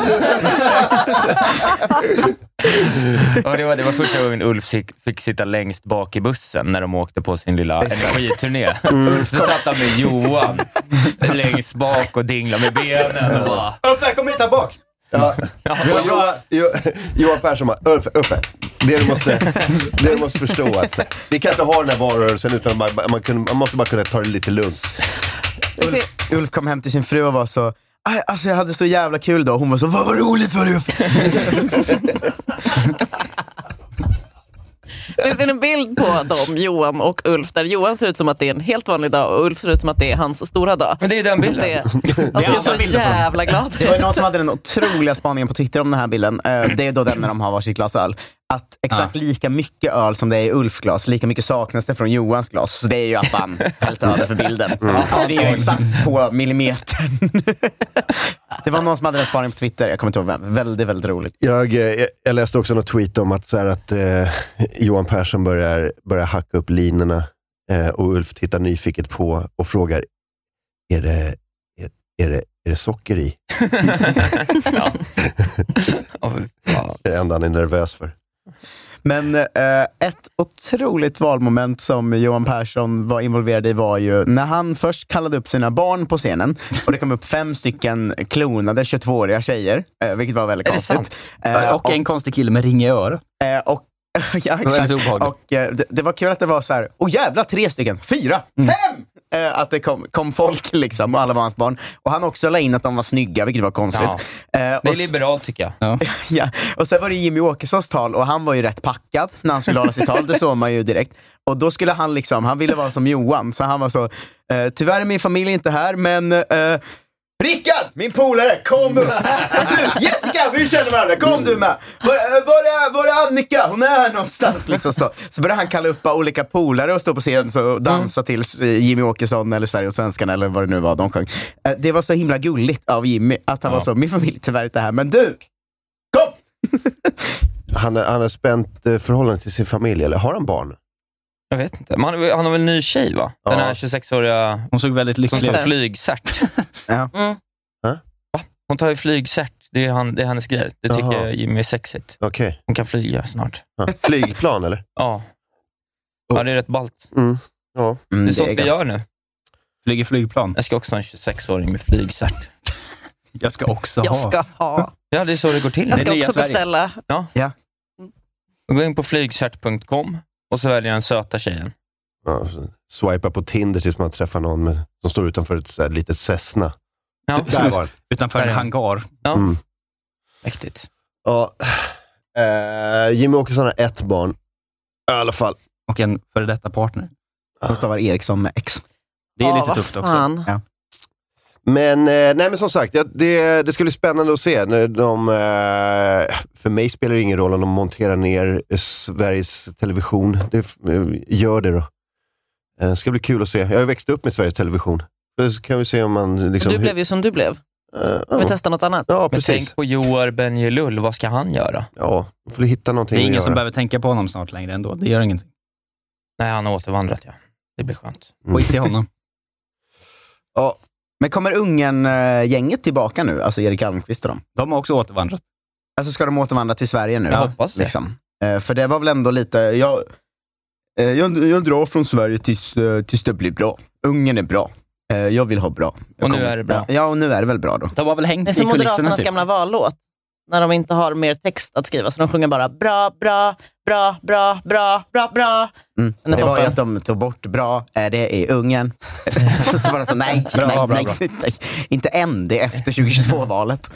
Och det, var, det var första gången Ulf fick sitta längst bak i bussen när de åkte på sin lilla energiturné. Mm. Så satt han med Johan längst bak och dinglade med benen och bara... Ulf, kom hit här bak! Ja, ja, Johan, Jo- Johan Persson bara, Ulf, Uffe, det du måste, det du måste förstå att så, vi kan inte ha den här varurörelsen utan man, man, kan, man måste bara kunna ta det lite lugnt. Ulf, Ulf kom hem till sin fru och var så, "Aj, alltså jag hade så jävla kul då." Hon var så, vad var roligt för Ulf? Finns det en bild på dem, Johan och Ulf, där Johan ser ut som att det är en helt vanlig dag och Ulf ser ut som att det är hans stora dag? Men det är ju den bilden. Det, alltså, jag är så jävla glad. Det var ju någon som hade den otroliga spaningen på Twitter om den här bilden. Eh, Det är då den när de har varsitt glas öl. Att exakt lika mycket öl som det är i Ulfs glas, lika mycket saknas det från Johans glas. Så det är ju att man helt över för bilden. Ja, det är ju exakt på millimetern. Det var någon som hade den spaningen på Twitter. Jag kommer inte ihåg vem. Väldigt, väldigt roligt. Jag, eh, jag läste också något tweet om att, så här, att eh, Johan Persson börjar, börjar hacka upp linorna eh, och Ulf tittar nyfiket på och frågar, är det, är, är det, är det socker i? Ja. Oh, ja. Det är det enda han är nervös för. Men eh, ett otroligt valmoment som Johan Persson var involverad i var ju när han först kallade upp sina barn på scenen och det kom upp fem stycken klonade tjugotvååriga tjejer, eh, vilket var väldigt Är det konstigt. sant? Eh, Och en konstig kille med ring i örat. Eh, och, ja, väldigt exakt. obehagligt. Och eh, det, det var kul att det var så här, åh jävla tre stycken, fyra, fem! Eh, att det kom, kom folk liksom, och alla var hans barn. Och han också la in att de var snygga, vilket var konstigt. Ja. Eh, och Det är s- liberalt tycker jag. Ja. ja. Och sen var det Jimmy Åkessons tal och han var ju rätt packad när han skulle hålla sitt tal, det såg man ju direkt. Och då skulle han liksom, han ville vara som Johan, så han var så, eh, tyvärr är min familj inte här, men eh, Rickard, min polare, kom upp! Du, Jessica, vi känner varandra, kom du med! Var, var, är, var är Annika? Hon är här någonstans. Liksom så. Så började han kalla upp olika polare och stå på scenen så, och dansa till eh, Jimmy Åkesson eller Sverige och Svenskarna eller vad det nu var de sjöng. Eh, det var så himla gulligt av Jimmy att han Ja. var så, min familj tyvärr inte här, men du, kom! Han, är- han har spänt eh, förhållande till sin familj, eller har han barn? Jag vet inte. Men han, han har väl en ny tjej va? Ja. Den här tjugosex-åriga Hon såg väldigt som lycklig tar ut. flygcert. Ja. Mm. Hon tar ju flygcert. Det är, han, det är hennes grej. Det tycker Jaha. Jimmy är sexigt. Okej. Hon kan flyga snart. Ja. Flygplan, eller? Ja. Ja, det är rätt ballt. Mm. Ja. Mm, Det är sånt är vi ganska- gör nu. Flyger flygplan. Jag ska också ha en tjugosex-åring med flygcert. Jag ska också Jag ha. ska ha. Ja, det är så det går till. Jag Det ska är nya också Sverige. beställa. Gå in på flygcert punkt com och så väljer den söta tjejen. Ja, så swipa på Tinder tills man träffar någon med, som står utanför ett så här litet Cessna. Ja, Där var det. Utanför en hangar. ja. Mm. Mäktigt. Ja. Eh, Jimmy Åkesson har ett barn. I alla fall. Och en före detta partner. Som stavar Eriksson med X. Det är Ja, lite vad tufft också. fan. Ja. Men, eh, nej men som sagt, ja, det, det skulle bli spännande att se. När de, eh, för mig spelar det ingen roll om de monterar ner Sveriges Television. Det, eh, gör det då. Eh, Det ska bli kul att se. Jag har ju växt upp med Sveriges Television. Så kan vi se om man liksom... Du blev ju som du blev. Uh, Ska vi testa något annat? Ja, Men precis. tänk på Joar Benjelull, vad ska han göra? Ja, då får du hitta någonting Det är att ingen göra. som behöver tänka på honom snart längre ändå. Det gör ingenting. Nej, han har återvandrat, ja. Det blir skönt. Skit i honom. Ja. Men kommer Ungern-gänget tillbaka nu? Alltså Erik Almqvist och dem? De har också återvandrat. Alltså ska de återvandra till Sverige nu? Jag hoppas det. Liksom. Eh, för det var väl ändå lite... Jag, eh, jag, jag drar från Sverige tills, eh, tills det blir bra. Ungern är bra. Eh, jag vill ha bra. Jag Och nu kommer- är det bra. Ja, och nu är det väl bra då. De har väl hängt Det är i som kulisserna Moderaternas typ. gamla vallåt. När de inte har mer text att skriva. Så de sjunger bara bra, bra, bra, bra, bra, bra, bra. Mm. Den är Det var ju toppen. att de tog bort bra, är det i Ungern. så, så var det så, nej, Bra, nej, bra, nej, bra. nej, inte än, det är efter tjugohundratjugotvå-valet.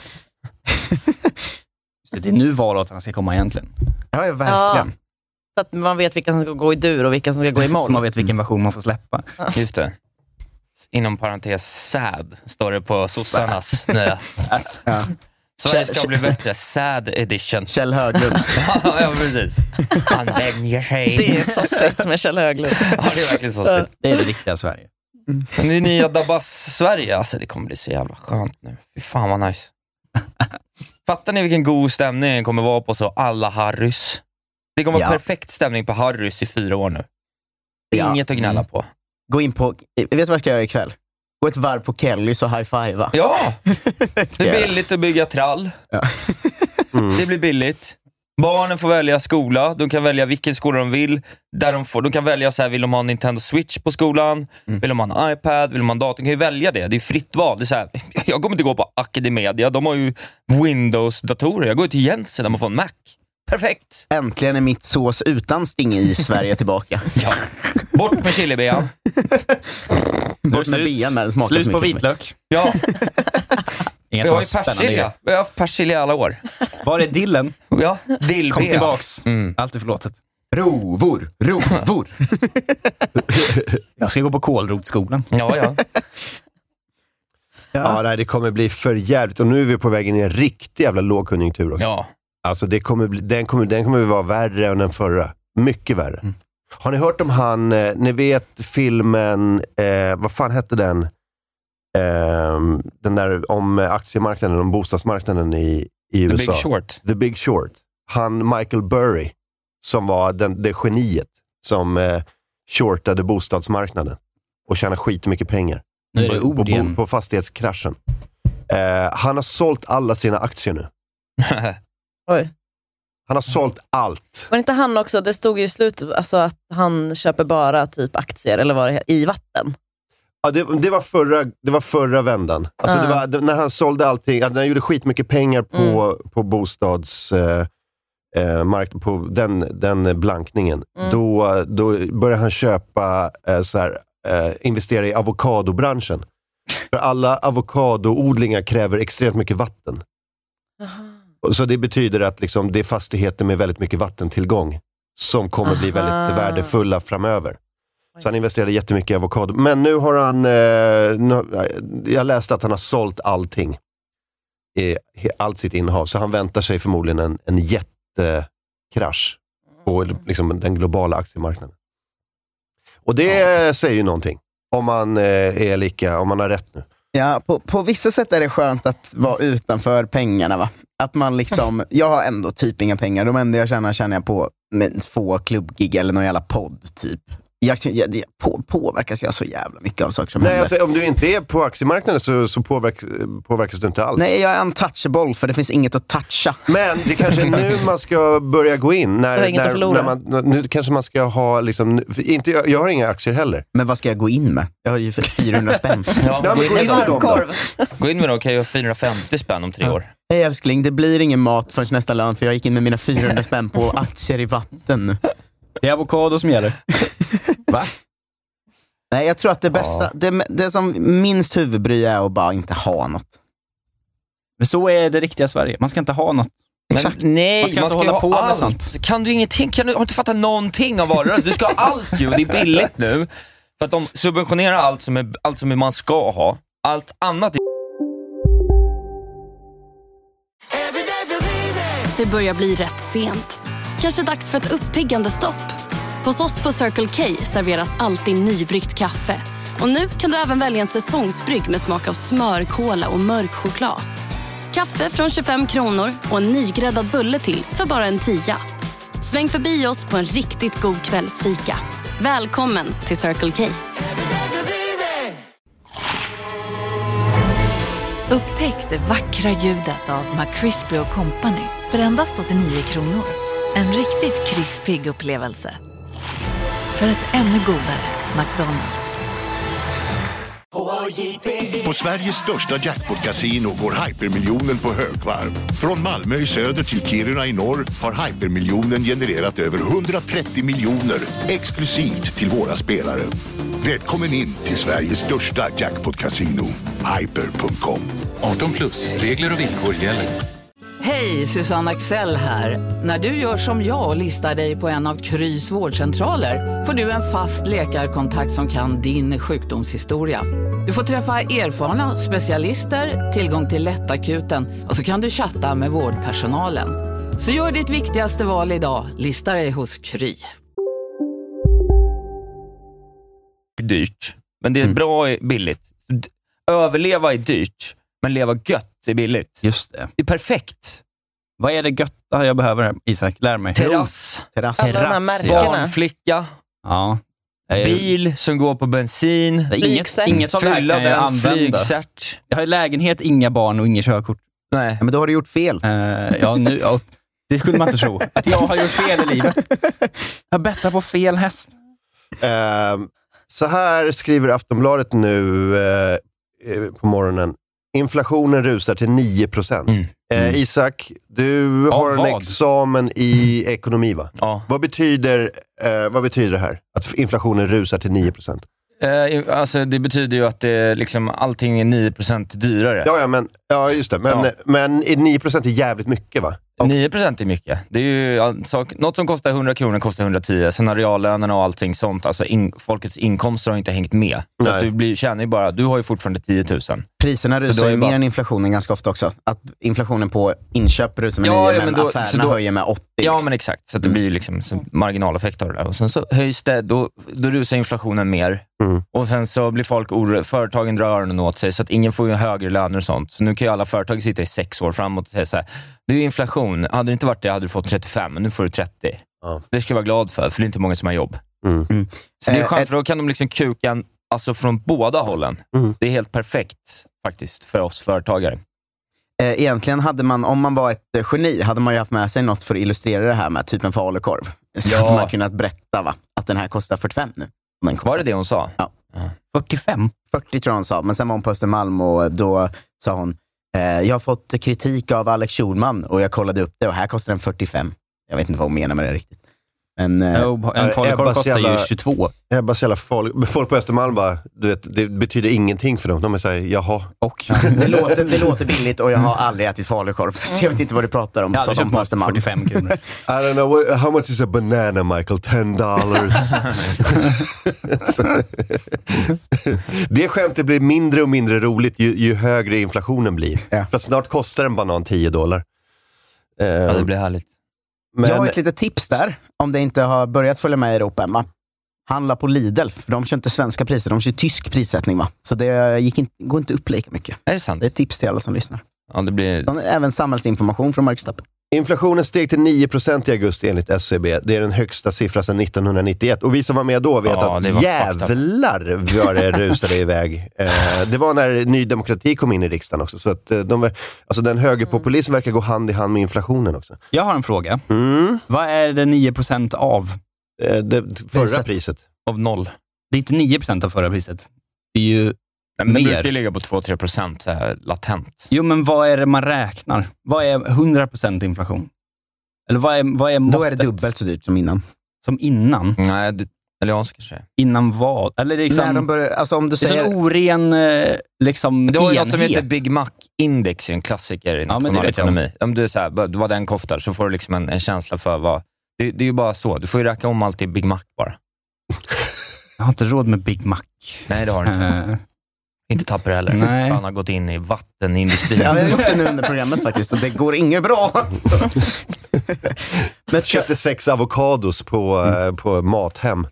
Det är nu vallåtarna ska komma egentligen. Ja, ja, verkligen. Så att man vet vilka som ska gå i dur och vilka som ska gå i moll. Så man vet vilken version man får släppa. Just det. Inom parentes sad står det på sossarnas nya. Ja. Sverige ska bli bättre. Sad edition. Kjell Höglund. Ja, precis. Han vänjer sig. Det är så sett med Kjell Höglund. Ja, det är verkligen så sett. Det är det riktiga Sverige. Men det är nya Dabas-Sverige. Alltså, det kommer bli så jävla skönt nu. Fy fan vad nice. Fattar ni vilken god stämning det kommer vara på så alla Harrys? Det kommer vara Ja. perfekt stämning på Harrys i fyra år nu. Ja. Inget att gnälla på. Gå in på, vet du vad jag ska göra ikväll? Gå ett varv på Kellys och high-fiva. Ja! Det är billigt att bygga trall. Ja. Mm. Det blir billigt. Barnen får välja skola. De kan välja vilken skola de vill. Där de, får, de kan välja så här, vill de ha en Nintendo Switch på skolan? Mm. Vill de ha en iPad? Vill de ha en dator? De kan ju välja det. Det är fritt val. Det är så här, jag kommer inte gå på Academedia. De har ju Windows-datorer. Jag går till Jensen där man får en Mac. Perfekt. Äntligen är mitt sås utan sting i Sverige tillbaka. Ja. Bort med chilibean. Bort med bean med smakar Slut så på mycket. vitlök. Ja. Ingen Vi som har har ju spännande persilja. idé. Vi har haft persilja i alla år. Var är dillen? Ja, dillbea. Kom tillbaks. Mm. Allt är förlåtet. Rovor, rovor. Jag ska gå på kålrotskolan. Ja, ja. Ja, nej, det kommer bli för jävligt. Och nu är vi på väg in i en riktig jävla lågkonjunktur också. Ja. Alltså det kommer bli, den, kommer, den kommer vara värre än den förra. Mycket värre. Mm. Har ni hört om han, eh, ni vet filmen, eh, vad fan hette den? Eh, den där om aktiemarknaden, om bostadsmarknaden i, i U S A. The Big Short. The Big Short. Han, Michael Burry, som var den, det geniet som eh, shortade bostadsmarknaden och tjänade skitmycket pengar. Nu är det på, ord på, igen. på fastighetskraschen. Eh, han har sålt alla sina aktier nu. Oj. Han har sålt allt. Var inte han också, det stod ju i slutet alltså att han köper bara typ aktier eller var det i vatten? Ja, det, det, var förra, det var förra vändan. Alltså Ah. det var, det, när han sålde allting, när han gjorde skitmycket pengar på, Mm. på bostads... Eh, eh, mark, på den, den blankningen. Mm. Då, då började han köpa, eh, så här, eh, investera i avokadobranschen. För alla avokadoodlingar kräver extremt mycket vatten. Och så det betyder att liksom, det är fastigheter med väldigt mycket vattentillgång som kommer bli Aha. väldigt värdefulla framöver. Så han investerade jättemycket i avokado. Men nu har han, eh, nu, jag läste att han har sålt allting. I, allt sitt innehav. Så han väntar sig förmodligen en, en jättekrasch på liksom, den globala aktiemarknaden. Och det ja. säger ju någonting. Om man eh, är lika, om man har rätt nu. Ja, på, på vissa sätt är det skönt att vara utanför pengarna, va? Att man liksom, jag har ändå typ inga pengar. De enda jag tjänar känner jag på med få klubbgig eller någon jävla podd typ. Jag, jag, jag på, påverkas jag så jävla mycket av saker som Nej, händer. alltså, om du inte är på aktiemarknaden så, så påverk, påverkas du inte alls. Nej, jag är untouchable för det finns inget att toucha. Men det kanske är nu man ska börja gå in. När, Jag har inget att när, förlora. när man, nu kanske man ska ha, liksom, inte, jag, jag har inga aktier heller. Men vad ska jag gå in med? Jag har ju för fyrahundra spänn. Ja, Ja, men gå in med dem då. Gå in med dem, kan jag ha fyrahundrafemtio spänn om tre år. Hej älskling, det blir ingen mat förrän nästa lön för jag gick in med mina fyrahundra spänn på aktier i vatten. Det är avokado som gäller. Va? Nej, jag tror att det bästa, Ja. det, det som minst huvudbry är att bara inte ha något. Men så är det riktiga Sverige. Man ska inte ha något. Men Exakt. nej, Man ska man inte ska hålla ju ha på med allt. sånt. Kan du ingenting? Kan du, har du inte fattat någonting av varorna? Du ska ha allt ju, det är billigt nu. För att de subventionerar allt som, är, allt som man ska ha. Allt annat är... Det börjar bli rätt sent. Kanske dags för ett uppiggande stopp. Hos oss på Circle K serveras alltid nybryggt kaffe. Och nu kan du även välja en säsongsbrygg med smak av smör, kola och mörk choklad. Kaffe från tjugofem kronor och en nygräddad bulle till för bara en tia. Sväng förbi oss på en riktigt god kvällsfika. Välkommen till Circle K. Upptäck det vackra ljudet av McCrispy och Company för endast åttionio kronor. En riktigt krispig upplevelse. För ett ännu godare McDonald's. På Sveriges största jackpot-casino går hypermiljonen på högvarv. Från Malmö i söder till Kiruna i norr har hypermiljonen genererat över hundratrettio miljoner exklusivt till våra spelare. Välkommen in till Sveriges största jackpot-casino, hyper punkt com. arton plus, regler och villkor gäller. Hej, Susanne Axel här. När du gör som jag och listar dig på en av Krys vårdcentraler får du en fast läkarkontakt som kan din sjukdomshistoria. Du får träffa erfarna specialister, tillgång till lättakuten och så kan du chatta med vårdpersonalen. Så gör ditt viktigaste val idag, lista dig hos Kry. Dyrt, men det är bra och billigt. Överleva är dyrt, men leva gött är billigt. Just det. Det är perfekt. Vad är det götta jag behöver här, Isak? Lär mig. Terrass. Terrass. Alla de här märkena. Barnflicka. Ja. Bil som går på bensin. Inget, inget av det här Fylla kan jag den, använda. flygcert. Jag har lägenhet, inga barn och inget körkort. Nej. Men då har du gjort fel. Uh, ja, nu, ja, det skulle man inte tro. Att jag har gjort fel i livet. Jag bettar på fel häst. Uh, så här skriver Aftonbladet nu uh, på morgonen. Inflationen rusar till nio procent. Mm. Mm. Eh, Isak, du har en vad? examen i ekonomi, va? Ja. Vad betyder, eh, vad betyder det här? Att inflationen rusar till nio procent? Eh, alltså det betyder ju att det, liksom, allting är nio procent dyrare. Ja, ja, men, ja just det. Men, ja. men nio procent är jävligt mycket, va? Och nio procent är mycket. Det är ju alltså, något som kostar hundra kronor kostar hundratio. Sen har reallönerna och allting sånt. Alltså in, folkets inkomster har inte hängt med. Så att du blir, tjänar ju bara, du har ju fortfarande tio tusen. Priserna rusar ju bara mer än inflationen ganska ofta också. Att inflationen på inköp rusar med ja, nio, ja, men, men då, affärerna då, höjer med åttio. Ja, men exakt. Så att det blir ju liksom marginaleffekt av det där. Och sen så höjs det, då, då rusar inflationen mer. Mm. Och sen så blir folk oro, företagen drar öronen åt sig så att ingen får ju högre löner och sånt. Så nu kan ju alla företag sitta i sex år framåt och säga så här: det är ju inflation, hade det inte varit det hade du fått trettiofem, men nu får du trettio. Ja. Det ska jag vara glad för, för det är inte många som har jobb. Mm. Mm. Så det är skönt, för då kan de liksom kuka en, alltså från båda hållen. Mm. Det är helt perfekt faktiskt för oss företagare. Egentligen hade man, om man var ett geni, hade man ju haft med sig något för att illustrera det här med typ en falukorv. Så ja. Hade man kunnat berätta, va, att den här kostar fyrtiofem nu. Var det det hon sa? Ja. fyrtiofem? fyrtio tror jag hon sa, men sen var hon på Östermalm och då sa hon eh, jag har fått kritik av Alex Schulman och jag kollade upp det och här kostar den fyrtiofem. Jag vet inte vad hon menar med det riktigt. Men, no, en falukorv kostar jävla, ju tjugotvå. Jag bara jävla folk, folk på Östermalm bara, du vet, det betyder ingenting för dem. De säger, jaha. Och. det, låter, det låter billigt och jag har aldrig ätit falukorv. Så jag vet inte vad du pratar om. Ja, så de på Östermalm. fyrtiofem kronor. I don't know, what, how much is a banana, Michael? ten dollars. Det skämtet blir mindre och mindre roligt ju, ju högre inflationen blir. Ja. För snart kostar en banan tio dollar. Uh, ja, det blir härligt. Men jag har ett litet tips där, om det inte har börjat följa med i Europa än, va? Handla på Lidl, för de kör inte svenska priser, de kör tysk prissättning, va? Så det gick in, går inte upp lika mycket. Är det sant? Det är ett tips till alla som lyssnar. Ja, det blir... Även samhällsinformation från Markstappen. Inflationen steg till nio procent i augusti enligt S C B. Det är den högsta siffran sedan nittonhundranittioett. Och vi som var med då vet ja, att jävlar vad det rusade iväg. Eh, det var när Ny Demokrati kom in i riksdagen också. Så att de, alltså den högerpopulism verkar gå hand i hand med inflationen också. Jag har en fråga. Mm. Vad är det nio procent av? Eh, det förra priset. priset. Av noll. Det är inte nio procent av förra priset. Det är ju Nej, men det brukar ligga på två till tre procent så här, latent. Jo, men vad är det man räknar? Vad är hundra procent inflation? Eller vad är, vad är måttet? Då är det dubbelt så dyrt som innan. Som innan? Nej, det, eller jag ska säga. Innan vad? Eller liksom, När de börjar, alltså om du det är säger... en oren liksom, det har ju enhet. något som heter Big Mac-index, en klassiker i nationalekonomi. Ja, om du säger vad den kostar så får du liksom en, en känsla för vad... Det, det är ju bara så. Du får ju räkna om allt till Big Mac bara. Jag har inte råd med Big Mac. Nej, det har du inte. Uh. Inte tapper heller. Nej. Han har gått in i vattenindustrin. Ja, jag har gjort det nu under programmet faktiskt. Och det går inget bra. Men köpte sex avokados på, mm. på Mathem.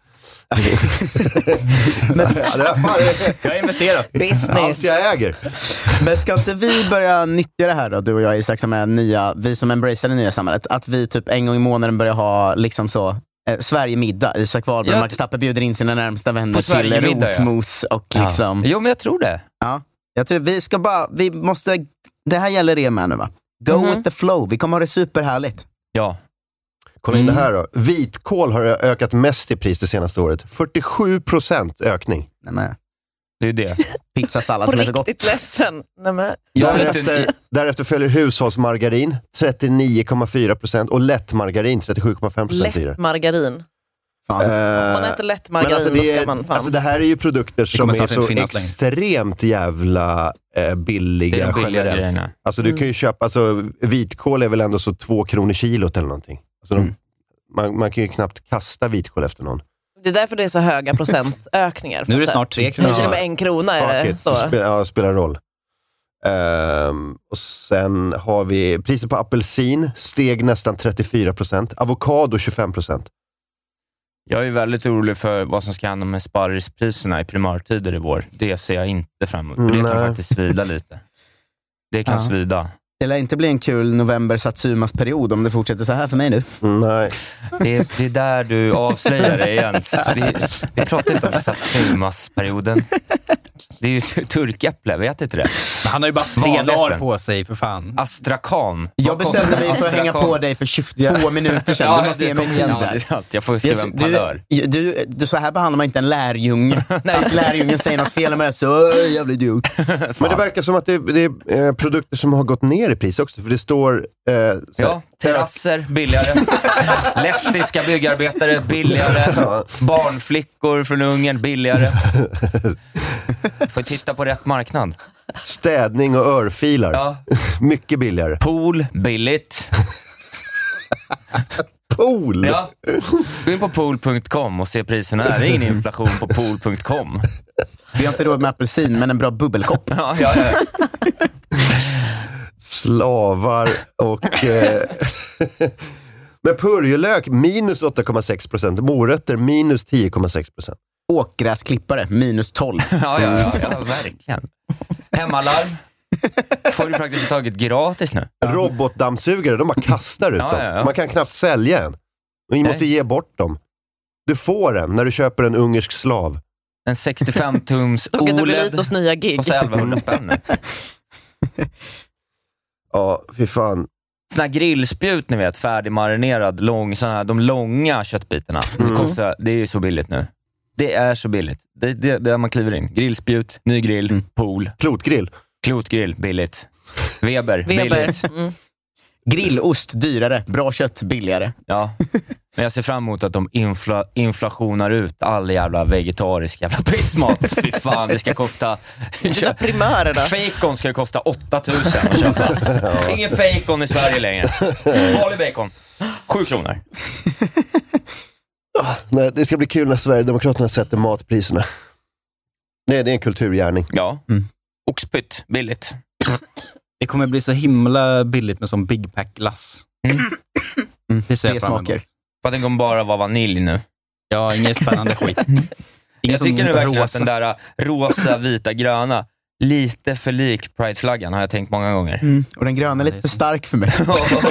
Men, jag har investerat. Business. Allt jag äger. Men ska inte vi börja nyttja det här då, du och jag Isak, som är nya, vi som embracear det nya samhället, att vi typ en gång i månaden börjar ha liksom så eh, Sverige-middag. Isak Wahlberg och Marcus Tapper bjuder in sina närmsta vänner till rotmos och ja. liksom... Jo, men jag tror det. Ja, jag tror vi ska bara, vi måste, det här gäller er med nu va? Go Mm-hmm. with the flow, vi kommer ha det superhärligt. Ja. Kolla in det här då. Vitkål har ökat mest i pris det senaste året. fyrtiosju procent ökning. Nej, men. Det är det. Pizzasallad På som är så gott. riktigt ledsen. Nej, men. Därefter, därefter följer hushållsmargarin trettionio komma fyra procent och lättmargarin trettiosju komma fem procent. Lätt margarin. Fan. Om man äter lätt margarin, alltså då det, ska är, man fan... alltså det här är ju produkter som är så extremt jävla eh, billiga det är billiga generellt. grejerna. Alltså du Mm. kan ju köpa, alltså vitkål är väl ändå så två kronor kilot eller någonting. Alltså de, Mm. man, man kan ju knappt kasta vitkål efter någon. Det är därför det är så höga procentökningar. Nu är det snart tre kronor. Höjer det med en krona är det Fuck it, så så. spelar, ja, spelar roll. Um, och sen har vi priset på apelsin steg nästan trettiofyra procent. Avokado tjugofem procent. Jag är väldigt orolig för vad som ska hända med sparrispriserna i primartider i vår. Det ser jag inte fram emot. För det kan Nej. faktiskt svida lite. Det kan Ja. svida. Det lär inte bli en kul november Satsumas period om det fortsätter så här för mig nu. Nej. Det är, det är där du avslöjar det igen. Så vi, vi pratar inte om Satsumas-perioden. Det är ju t- turkäpple, vet inte det? Men han har ju bara tre Vanliga dagar äpplen. på sig, för fan. Astrakan. Jag bestämde mig för att hänga på dig för tjugotvå minuter sedan. Ja, Du måste det ge mig kom tid igen. Ja, det där. är sant. Jag får skriva en palör. Du, du, du, så här behandlar man inte en lärjunge. Att lärjungen säger något fel med så jävla idiot. Men det verkar som att det, det är eh, produkter som har gått ner i pris också. För det står... Eh, så Ja, terrasser billigare. Lettiska byggarbetare billigare. Barnflickor från Ungern billigare. Får titta på rätt marknad. Städning och örfilar. Ja. Mycket billigare. Pool, billigt. Pool? Ja. Gå in på pool punkt com och se priserna. Det är ingen inflation på pool punkt com. Vi har inte råd med apelsin, men en bra bubbelkopp. Ja, ja, ja. Slavar och... Eh, men purjolök minus åtta komma sex procent. Morötter minus tio komma sex procent. Åkgräsklippare minus tolv. Ja, ja, ja, ja, verkligen. Hemmalarm. Får du praktiskt taget gratis nu. Robotdammsugare, de bara kastar ut Ja, dem. ja, ja. Man kan knappt sälja en. Vi måste ge bort dem. Du får en när du köper en ungersk slav. En sextiofem tums O Åker L du E D. Belitos nya gig? Kostar elvahundra spänn nu. Ja, fy fan. Såna här grillspjut, ni vet, färdigmarinerad, lång, såna här, de långa köttbitarna. Mm. Det kostar, det är så billigt nu. Det är så billigt. Det, det, det är man kliver in. Grillspjut, ny grill, Mm. pool. Klotgrill. Klotgrill, billigt. Weber, Weber. billigt. Mm. Grillost, dyrare. Bra kött, billigare. Ja. Men jag ser fram emot att de infla, inflationar ut all jävla vegetarisk jävla pissmat. Fy fan, det ska kosta... Dina primörer då? Bacon ska kosta åtta tusen att köpa. Ingen bacon i Sverige längre. Vanlig bacon. Sju kronor. Nej, det ska bli kul när Sverigedemokraterna sätter matpriserna. Nej, det är en kulturgärning. Ja. Mm. Oxpytt, billigt. Det kommer bli så himla billigt med som Big Pack-glass. Mm. Det ser Tre jag fram emot. smaker. För att den kommer bara vara vanilj nu. Ja, ingen spännande skit. Jag tycker nu verkligen rosa. att den där uh, rosa, vita, gröna lite för lik Pride-flaggan har jag tänkt många gånger. Mm. Och den gröna är lite för stark för mig.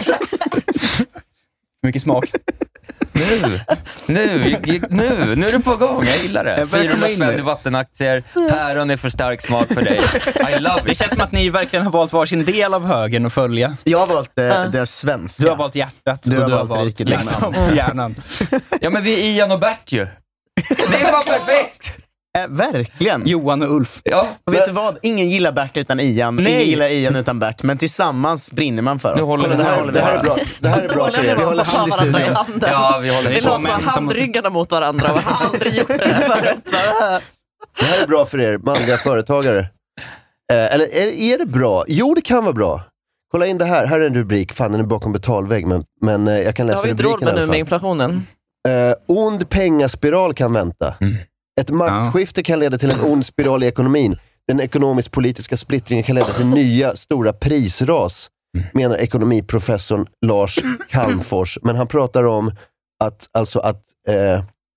Mycket smak. Nu, nu, nu, nu är du på gång. Jag gillar det. Jag börjar fyrahundra komma in spänn nu. i vattenaktier. Päron är för stark smak för dig. I love Det it. känns som att ni verkligen har valt varsin del av högen att följa. Jag har valt eh, det svenska. Du har valt hjärtat Du och har du har valt valt riket liksom, hjärnan. Ja, men vi är Ian och Bert ju. Det var perfekt. Eh, verkligen. Johan och Ulf. Ja. Och vet du vad? Ingen gillar Bert utan Ian. Nej. Ingen gillar Ian utan Bert. Men tillsammans brinner man för oss. Nu håller Kolla, vi- det, här, håller det här vi är bra. Det här är bra för er. Vi håller hand i varandra i studion. handen. Ja, vi håller Vi på. låter så män som- handryggarna mot varandra. Vi har aldrig gjort det här förut. Det här är bra för er, manliga företagare. Eh, eller är, är det bra? Jo, det kan vara bra. Kolla in det här. Här är en rubrik. Fan, den är bakom betalvägg. Men, men eh, jag kan Det läsa har vi inte rubriken råd med i alla nu med fall. inflationen. Eh, ond pengaspiral kan vänta. Mm. Ett maktskifte kan leda till en ond spiral i ekonomin. Den ekonomisk-politiska splittringen kan leda till nya stora prisras, menar ekonomiprofessorn Lars Calmfors. Men han pratar om att, alltså att eh,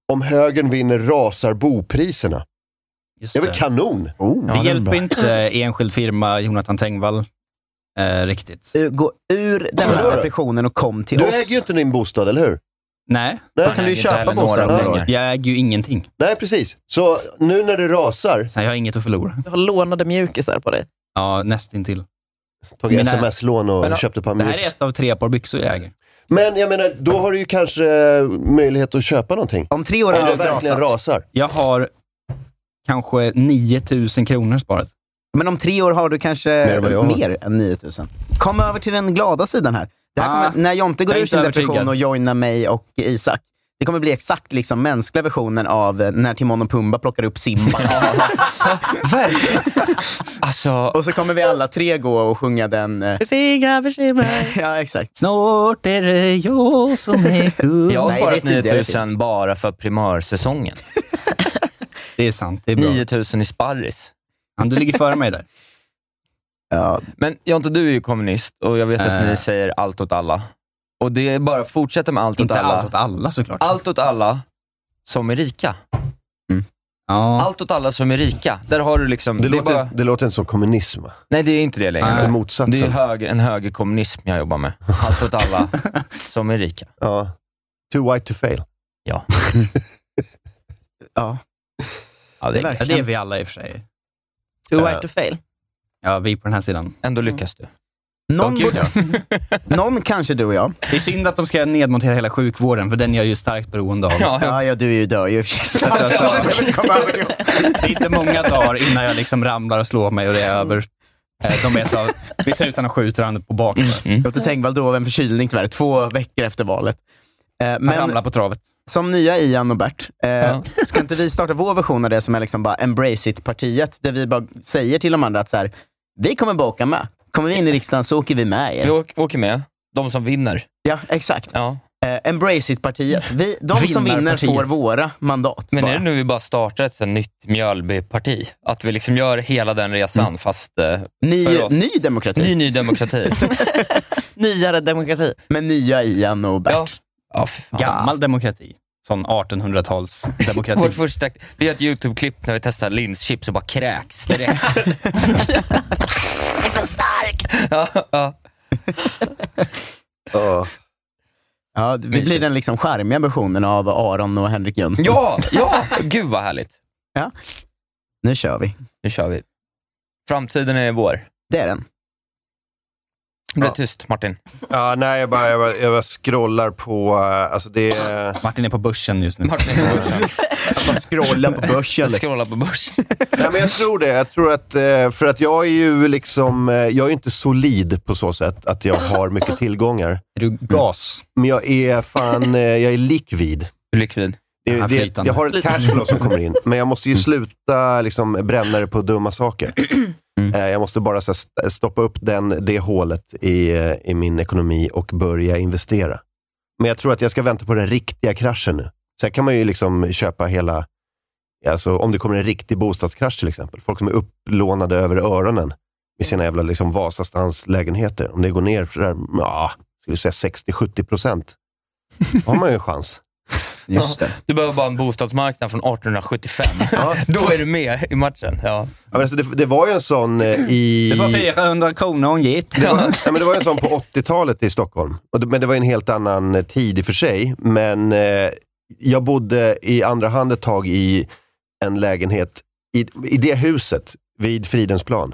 om högern vinner rasar bopriserna. Just det är väl det. kanon. Oh, det ja, hjälper inte enskild firma Jonathan Tengvall eh, riktigt. Gå ur den här depressionen och kom till du oss. Du äger ju inte din bostad, eller hur? Nej. Nej. Då kan du ju köpa bostaden. Jag äger ju ingenting. Nej, precis. Så nu när det rasar... Så jag har inget att förlora. Du har lånade mjukisar på dig. Ja, nästintill. Tagit sms-lån och Men, köpte ett par Det här mjukis. är ett av tre par byxor jag äger. Men jag menar, då har du ju kanske möjlighet att köpa någonting. Om tre år har har det det verkligen rasat. rasar. Jag har kanske nio tusen kronor sparat. Men om tre år har du kanske Mer, mer än nio tusen. Kom över till den glada sidan här. Det här Ah, kommer, när Jonte går jag är ur inte sin depression övertygad. och joinar mig och Isak. Det kommer bli exakt liksom mänskliga versionen av eh, när Timon och Pumba plockar upp Simba. Verkligen. Alltså... Och så kommer vi alla tre gå och sjunga den... Eh... Stiga bekymmer. Ja, exakt. Snart är det jag som är kung. Jag har Nej, sparat det är tidigare nio tusen bara för primörsäsongen. Det är sant, det är bra. nio tusen i sparris. Ja, du ligger före mig där. Ja. Men Jonte, du är ju kommunist och jag vet att Äh. ni säger allt åt alla. Och det är bara att fortsätta med allt Inte åt alla. allt åt alla såklart. Allt åt alla som är rika. Ja. Allt åt alla som är rika. Där har du liksom... Det, det, är låter, bara, det låter inte som kommunism. va? nej, det är inte det längre. Det är motsatsen. Det är höger, en högerkommunism jag jobbar med. Allt åt alla som är rika. Ja. Too white to fail. Ja. Ja. Ja, det är, Ja, det är vi alla i och för sig. Too white to fail. Ja, vi på den här sidan. Ändå lyckas du. Någon, Ja, gud, ja. någon kanske du och jag. Det är synd att de ska nedmontera hela sjukvården, för den är jag ju starkt beroende av. Ja, Ja, ja, du är ju dör ju. Så att jag sa, det är inte många dagar innan jag liksom ramlar och slår mig och det är över. Eh, De är så, vi tar utan och skjuter han på bak. Mm. Jonte Tengvall dog av en förkylning tyvärr, två veckor efter valet. Eh, Han Men ramlar på travet. som nya Ian och Bert, eh, Ja. ska inte vi starta vår version av det som är liksom bara Embrace It-partiet, där vi bara säger till de andra att så här, vi kommer bara åka med. Kommer vi in i riksdagen så åker vi med er. Vi åker, åker med. De som vinner. Ja, exakt. Ja. Eh, Embrace It-partiet. Vi, de som vinner Vinnarpartiet. får våra mandat. Men bara. är det nu vi bara startar ett sånt nytt Mjölby-parti? Att vi liksom gör hela den resan, Mm. fast eh, ny, för oss. ny demokrati. ny, ny demokrati. Nyare demokrati. Med nya Ian och Bert. Ja. Ja, fy fan. Gammal demokrati. Sån artonhundratals demokrati. Vårt första, vi gör ett YouTube-klipp när vi testar linschips och bara kräks direkt. Det är för starkt. ja, ja. Ja. Ja, vi blir den liksom charmiga versionen av Aron och Henrik Jönsson. ja, ja, gud vad härligt. Ja. Nu kör vi. Nu kör vi. Framtiden är vår. Det är den. Det blir Ja. tyst, Martin. Ja, nej, jag bara, jag bara, jag bara scrollar på... uh, Alltså det är... Martin är på börsen just nu. Martin är på börsen. Bara scrolla på börsen. Jag scrollar på börsen. Nej, men jag tror det. Jag tror att... eh, För att jag är ju liksom... eh, Jag är inte solid på så sätt att jag har mycket tillgångar. Är du gas? Men jag är fan... eh, Jag är likvid. Likvid. Det, Ja, det, flytande. jag har ett cashflow som kommer in, men jag måste ju sluta liksom, bränna det på dumma saker. Mm. Eh, jag måste bara så här, st- stoppa upp den, det hålet i, eh, i min ekonomi och börja investera. Men jag tror att jag ska vänta på den riktiga kraschen nu. Sen kan man ju liksom köpa hela, alltså om det kommer en riktig bostadskrasch till exempel. Folk som är upplånade över öronen i sina jävla liksom, Vasastans lägenheter. Om det går ner så där, ja, skulle jag säga sextio till sjuttio procent. Då har man ju en chans. Just det. Du behöver bara en bostadsmarknad från arton sjuttiofem. Ja. Då är du med i matchen. Ja. Ja, men alltså det, det var ju en sån eh, i... Det var fyrahundra kronor och en get. Det var, ja, men det var en sån på åttiotalet i Stockholm. Och det, men det var en helt annan eh, tid i och för sig. Men eh, jag bodde i andra hand ett tag i en lägenhet i, i det huset vid Fridhemsplan.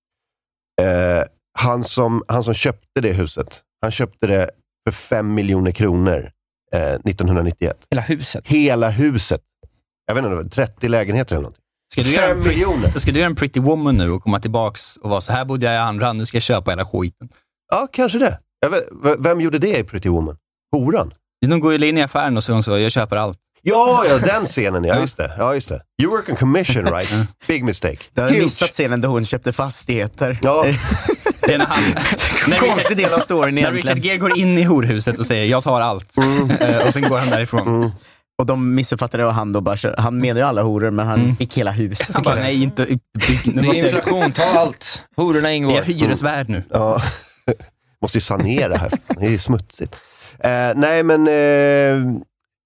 Eh, han, som, han som köpte det huset, han köpte det för fem miljoner kronor eh, nittonhundranittioett. Hela huset. Hela huset. Jag vet inte, det var trettio lägenheter eller någonting. Ska du, göra Fem en, miljoner. ska du göra en pretty woman nu och komma tillbaks och vara så här bodde jag i andra hand, nu ska jag köpa hela skiten. Ja, kanske det. Jag vet, v- vem gjorde det i Pretty Woman? Horan? De går ju in i affären och så, och så jag köper allt. Ja, ja, den scenen, ja just det. Ja, just det. You work on commission, right? Big mistake. Du har Huge. missat scenen där hon köpte fastigheter. Ja. Det är när han, när Konstig del av storyn när egentligen. Richard Gere går in i horhuset och säger jag tar allt. Eh, och sen går han därifrån. Mm. Och de missuppfattade och han då bara, kö- han menar ju alla horor, men han Mm. fick hela huset. Han bara, nej, inte bygg, nu Det är måste jag, inflation, ta allt. Hororna ingår. jag är hyresvärd nu. Ja. Måste ju sanera här. Det är ju smutsigt. Eh, nej, men... Eh,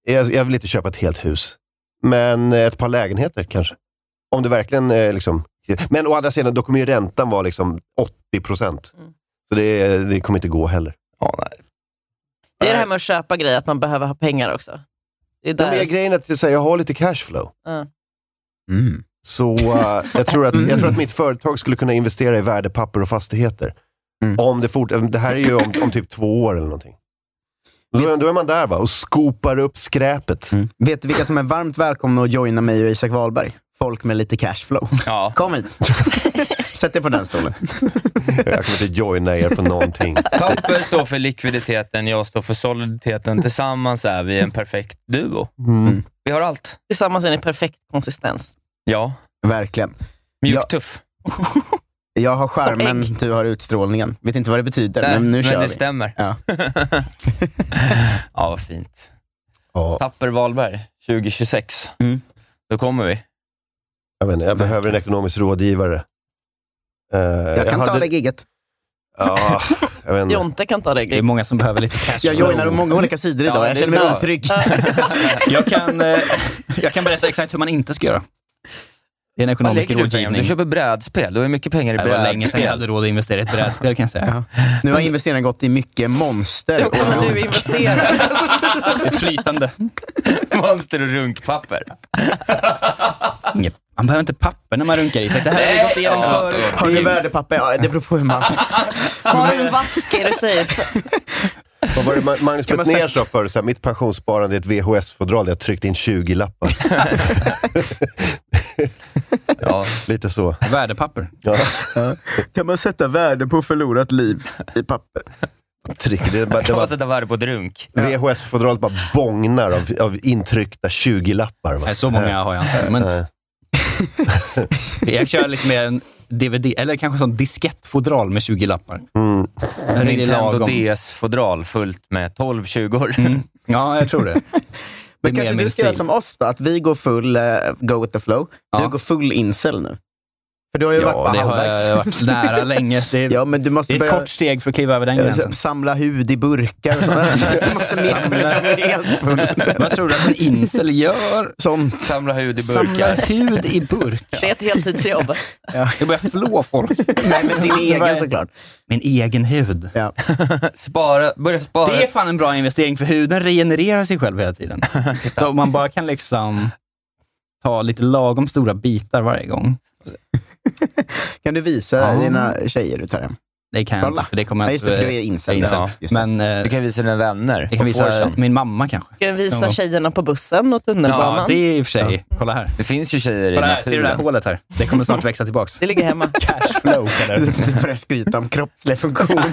jag, jag vill inte köpa ett helt hus. Men ett par lägenheter kanske. Om det verkligen är liksom... Men å andra sidan, då kommer ju räntan vara liksom åttio procent. Mm. Så det, det kommer inte gå heller. Ja, nej. Det är det här med att köpa grejer, att man behöver ha pengar också. Det är där... ja, grejen är att jag, jag har lite cashflow. Mm. Mm. Så uh, jag, tror att, jag tror att mitt företag skulle kunna investera i värdepapper och fastigheter. Mm. Om det, fort, det här är ju om, om typ två år eller någonting. Då, då är man där va, och skopar upp skräpet. Mm. Vet du vilka som är varmt välkomna att joina mig och Isak Wahlberg? Folk med lite cashflow. Ja. Kom hit. Sätt dig på den stolen. Jag kommer inte joina er på någonting. Tapper står för likviditeten, jag står för soliditeten. Tillsammans är vi en perfekt duo. Mm. Vi har allt. Tillsammans är ni perfekt konsistens. Ja. Verkligen. Mjuk tuff. Jag har skärmen, du har utstrålningen. Vet inte vad det betyder, Nej, men nu men kör det vi. stämmer. Ja, ja vad fint. Ja. Tapper Wahlberg, tjugo tjugosex. Mm. Då kommer vi. Jag vet inte, jag behöver en ekonomisk rådgivare. Uh, jag kan jag ta hade... det gigget. Ja, jag vet inte. Jonte kan ta det. Det är många som behöver lite cash. Jag joinar många olika sidor idag. Ja, jag det känner är mig bra. otrygg. jag, kan, eh, jag kan berätta exakt hur man inte ska göra. Det är en Vad ekonomisk lägger du pengar? rådgivning. Du köper brädspel. Du har mycket pengar i Det var länge sedan jag brädspel. hade råd att investera i ett brädspel kan jag säga. Ja. Nu har investeringen gått i mycket monster. Det är också när du investerar. Det är flytande. Monster och runkpapper. Inget. Man behöver inte papper när man runkar i sig. Det här har vi gått igenom Ja. förut. Har du värdepapper? Ja, det beror på hur man... Har du en vask, är du safe? Vad var det Ma- Magnus Kan man Bettner säga- sa förut? Så här, mitt pensionssparande är ett V H S-fodral. Jag tryckte in tjugo lappar. Ja. Lite så. Värdepapper. Ja. Kan man sätta värde på förlorat liv i papper? Trycker, det, bara, det Kan man bara, sätta värde på drunk? V H S-fodralet bara bångnar av, av intryckta tjugo lappar. Va? Nej, så många har jag inte. Men Nej. jag kör lite mer en D V D, eller kanske sån diskettfodral med tjugo lappar. Mm. Det är Nintendo lagom. D S-fodral fullt med tolv tjugo. Mm. Ja, jag tror det. Det är Men mer kanske min du ska göra stil. som oss då, att vi går full, uh, go with the flow. Ja. Du går full incel nu. För du har ju Ja, varit på det har halvvägs. jag varit nära länge. Det är, Ja, men du måste det är ett börja kort steg för att kliva över den ja, gränsen. samla hud i burkar och sådär. Du måste ner med liksom helt full. Vad tror du att en incel gör? Sånt. Samla hud i Samla burkar. hud i burk. Det är ett heltidsjobb. Ja. Jag börjar flå folk. Nej, men din egen såklart. Min egen hud. Ja. Spara, börja spara. Det är fan en bra investering, för huden regenererar sig själv hela tiden. Så om man bara kan liksom ta lite lagom stora bitar varje gång. Kan du visa Ja. dina tjejer du tar hem? Det kan jag Kolla. inte, för det kommer Ja, jag just det, för du är incel. Ja. Just det. Men eh, Du kan visa dina vänner. jag kan på visa Forsen. min mamma kanske. Ska jag visa Ja. tjejerna på bussen och tunnelbanan? Ja, det är i och för sig. Kolla här. Det finns ju tjejer i Kolla här, ser du det här naturen. hålet här? Det kommer snart växa tillbaks. Det ligger hemma. Cashflow kallar Du det. börjar skryta om kroppsliga funktioner.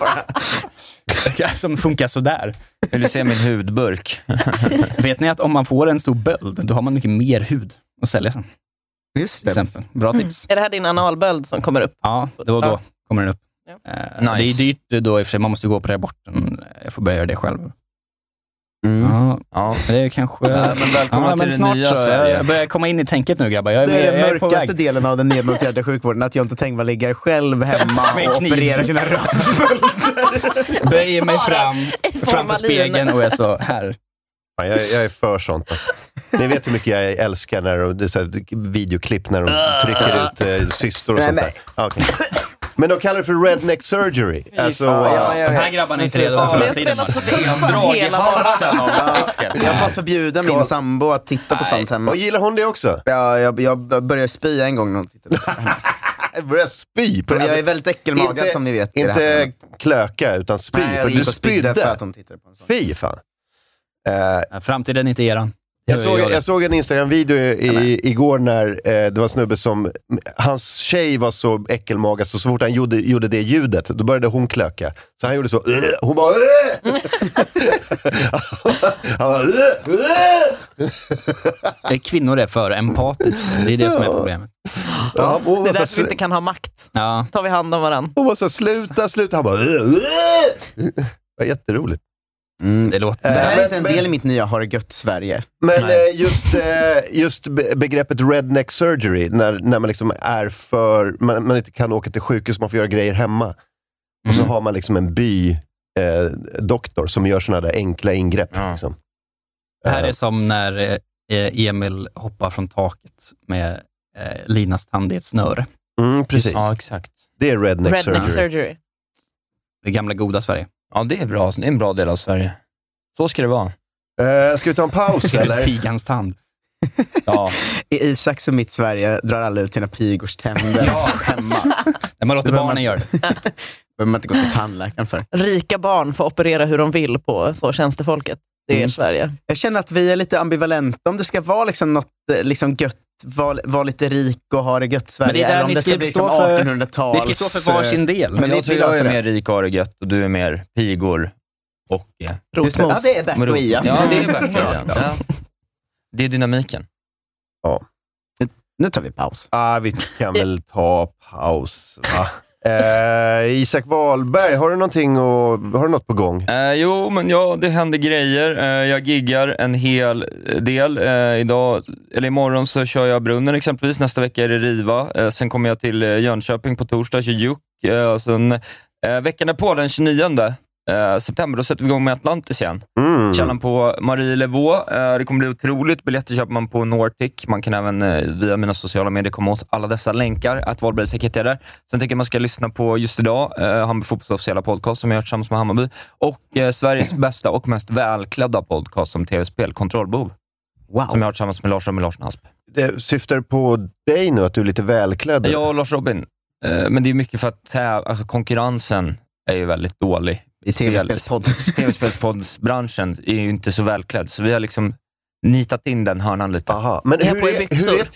Som funkar sådär. Vill du se min hudburk? Vet ni att om man får en stor böld, då har man mycket mer hud att sälja sen. Just Till exempel. Bra tips. Är det här din analböld som kommer upp? Ja, det var då kommer den upp. Ja. Eh, Nice. Det är dyrt då i och för sig, man måste gå på det här borten. Jag får börja göra det själv. Mm. Ja, Ja. det är kanske... Ja, men välkomna till men det snart nya så. Sverige. Jag börjar komma in i tänket nu, grabbar. Jag är, Det är den jag är på mörkaste väg. delen av den nedmonterade sjukvården, att Jonte Tengvall ligger själv hemma Med en och kniv. opererar sina röntgenbölder. Böjer mig fram framför formalin. spegeln och är så här. Fan, jag, jag är för sånt. Alltså. Ni vet hur mycket jag älskar när de, det är så här, videoklipp när de trycker ut eh, systor och Nej, sånt nej. där. Ah, okay. Men de kallar det för redneck surgery. Alltså, Ja, ja, eh, ja, De här ja. grabbarna är inte redo Ja, för det har framtiden. spelat så tuffa Drag i hela halsen av morgonen. äckel. Jag har fått förbjuda min sambo att titta på Nej. sånt hemma. och gillar hon det också? Ja, jag, jag började spy en gång när hon tittade. Jag börjar spy på Men det. jag är väldigt äckelmagad Inte- som ni vet. i det här Inte programmet. klöka, utan spy. Nej, jag för gick du och spydde för spydde. att hon tittade på en sån. Fy fan. Eh, Framtiden är inte eran. Jag Nu såg, gör jag det. jag såg en Instagram-video i, igår när eh, det var en snubbe som, hans tjej var så äckelmagad så så fort han gjorde, gjorde det ljudet, då började hon klöka. Så han gjorde så, "Ugh!" hon bara, "Ugh!" han bara, "Ugh! Ugh!" Eh, Kvinnor är för empatiska. Det är det som är problemet. Ja, hon Det var är så, därför vi inte kan ha makt. Ja. Tar vi hand om varandra. hon var så sluta, sluta. Han bara, "Ugh! Ugh!" Det var jätteroligt. Mm. Det låter... Det här är Men- inte en del i mitt nya Har det gött Sverige. Men Nej. eh, just, eh, just be- begreppet redneck surgery, när, när man liksom är för, man, man inte kan åka till sjukhus, man får göra grejer hemma. Och så Mm. har man liksom en by eh, doktor som gör såna där enkla ingrepp. Ja. Liksom. Det här är som när eh, Emil hoppar från taket med eh, Linas tand i ett snöre. Mm, precis. Ja, exakt. Det är redneck, Redneck surgery. surgery. Det gamla goda Sverige. Ja, det är bra. Det är en bra del av Sverige. Så ska det vara. Uh, ska vi ta en paus eller? Pigans tand. Ja. I Isaks och mitt Sverige drar alla ut sina pigors tänder hemma. När man låter barnen göra det. Behöver man inte gå till tandläkaren för. Rika barn får operera hur de vill på så tjänstefolket. Det är Mm. Sverige. Jag känner att vi är lite ambivalenta om det ska vara liksom något liksom gött, vara var lite rik och ha det gött Sverige. Men det är där eller om ni det ska ska bli stå som för- artonhundratals. ni ska stå för varsin del. Men jag vi- tror vi jag löser är det. mer rik och har det gött och du är mer pigor och eh, Just det. Ja, det är Bert och Ia. Ja, det är Bert och Ia. Ja. Det är dynamiken. Ja. Nu tar vi paus. Ah, vi kan väl ta paus, va? Eh, Isak Wahlberg, har du någonting och, har du något på gång? Eh, jo, men ja, det händer grejer. Eh, jag giggar en hel del. Eh, idag, eller imorgon så kör jag Brunnen exempelvis. Nästa vecka är det Riva. Eh, sen kommer jag till eh, Jönköping på torsdag, kör Juck. Eh, sen eh, veckan är på den tjugonionde eh, september, då sätter vi igång med Atlantis igen. Mm. Källan på Marie Levaux. Eh, det kommer bli otroligt. Biljetter köper man på Nortic. Man kan även eh, via mina sociala medier komma åt alla dessa länkar. Att Wahlberg säkert är där. Sen tycker jag man ska lyssna på just idag eh, Hammarby Fotbolls officiella podcast som jag har gjort tillsammans med Hammarby. Och eh, Sveriges bästa och mest välklädda podcast om tv-spel, Kontrollbehov. Wow. Som jag har tillsammans med Lars Robin Larsson Asp. Det syftar på dig nu, att du är lite välklädd. Jag och Lars Robin. Eh, men det är mycket för att äh, alltså, konkurrensen är ju väldigt dålig. I tv-spelspodd. Tv-spelspoddsbranschen är ju inte så välklädd. Så vi har liksom nitat in den hörnan lite. Aha. Men Jag har hur på i är, byxor. hur är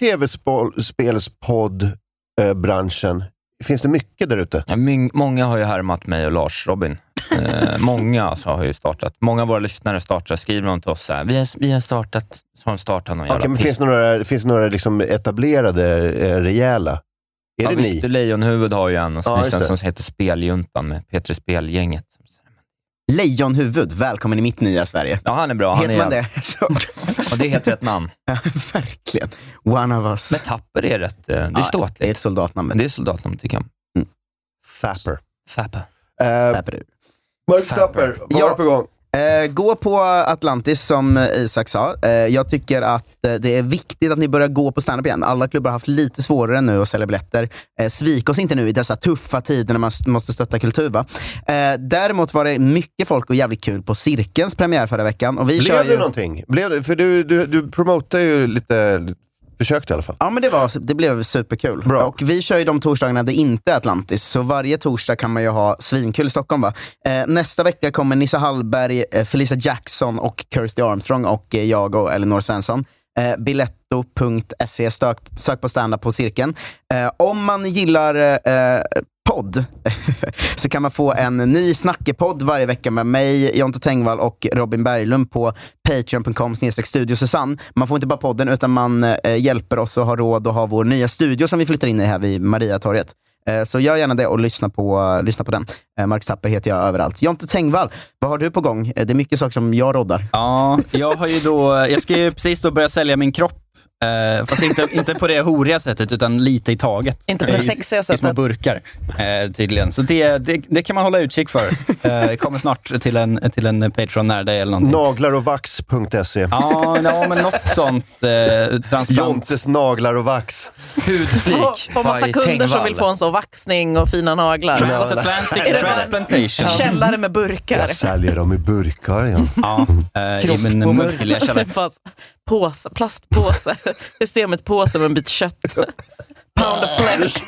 tv-spelspodd-branschen? Finns det mycket där ute? Ja, my- många har ju härmat mig och Lars Robin. Eh, många alltså, har ju startat. Många av våra lyssnare startar, skriver de till oss så här, vi har, vi har startat, så har de startat någon Okej, jävla men piss. finns det några, finns det några liksom etablerade, eh, rejäla? Är Ja, det Victor ni? Lejonhuvud har ju en och Ja, ja, just det. som heter Speljuntan med Petri Spelgänget. Lejonhuvud, välkommen i mitt nya Sverige. Ja, han är bra. Han Heter är man det? Så. Och det är helt rätt namn. Verkligen. One of us. Men Tapper är rätt, eh, det är Ja, ståtligt. det är ett soldatnamn. Det är soldatnamn tycker jag. Fapper. Fapper. Uh, Fapper. Mark Tapper, vad Ja. är på gång? Eh, gå på Atlantis som eh, Isak sa. Eh, jag tycker att eh, det är viktigt att ni börjar gå på stand-up igen. Alla klubbar har haft lite svårare nu att sälja biljetter. Eh, svik oss inte nu i dessa tuffa tider när man st- måste stötta kultur, va? Eh, däremot var det mycket folk och jävligt kul på Cirkelns premiär förra veckan. Och vi kör Blev det ju... någonting? Blev det? För du, du, du promotar ju lite, försökte i alla fall. Ja, men det, var, det blev superkul. Bra. Och vi kör ju de torsdagarna det inte är Atlantis. Så varje torsdag kan man ju ha svinkul i Stockholm, va? Eh, nästa vecka kommer Nissa Hallberg, eh, Felicia Jackson och Kirsty Armstrong och eh, jag och Elinor Svensson. Eh, biletto punkt se, stök, sök på stand-up på Cirkeln. Eh, om man gillar eh, podd så kan man få en ny snackepodd varje vecka med mig, Jonte Tengvall och Robin Berglund på patreon punkt com snedstreck studio Susanne. Man får inte bara podden utan man eh, hjälper oss att ha råd att ha vår nya studio som vi flyttar in i här vid Mariatorget. Eh, så gör gärna det och lyssna på, uh, lyssna på den. Eh, Mark Tapper heter jag överallt. Jonte Tengvall, vad har du på gång? Eh, det är mycket saker som jag roddar. Ja, jag har ju då, jag ska ju precis då börja sälja min kropp. Eh, fast inte, inte på det horiga sättet, utan lite i taget. Inte på det sexiga I små sättet. burkar, eh, tydligen. Så det, det, det kan man hålla utkik för. Eh, kommer snart till en, till en Patreon nära dig eller någonting. Naglarovax punkt se. Ja, ja, men något sånt. Eh, transplant. Jontes naglar och vax. Hudflik. Och, och massa by kunder som Tengvall. vill få en så vaxning och fina naglar. Transatlantic Är det transplantation. källare med burkar. Jag säljer dem i burkar, ja. Ja, eh, i min mörkliga källare. Påse, plastpåse. Systemet påse med en bit kött. Pound of flesh.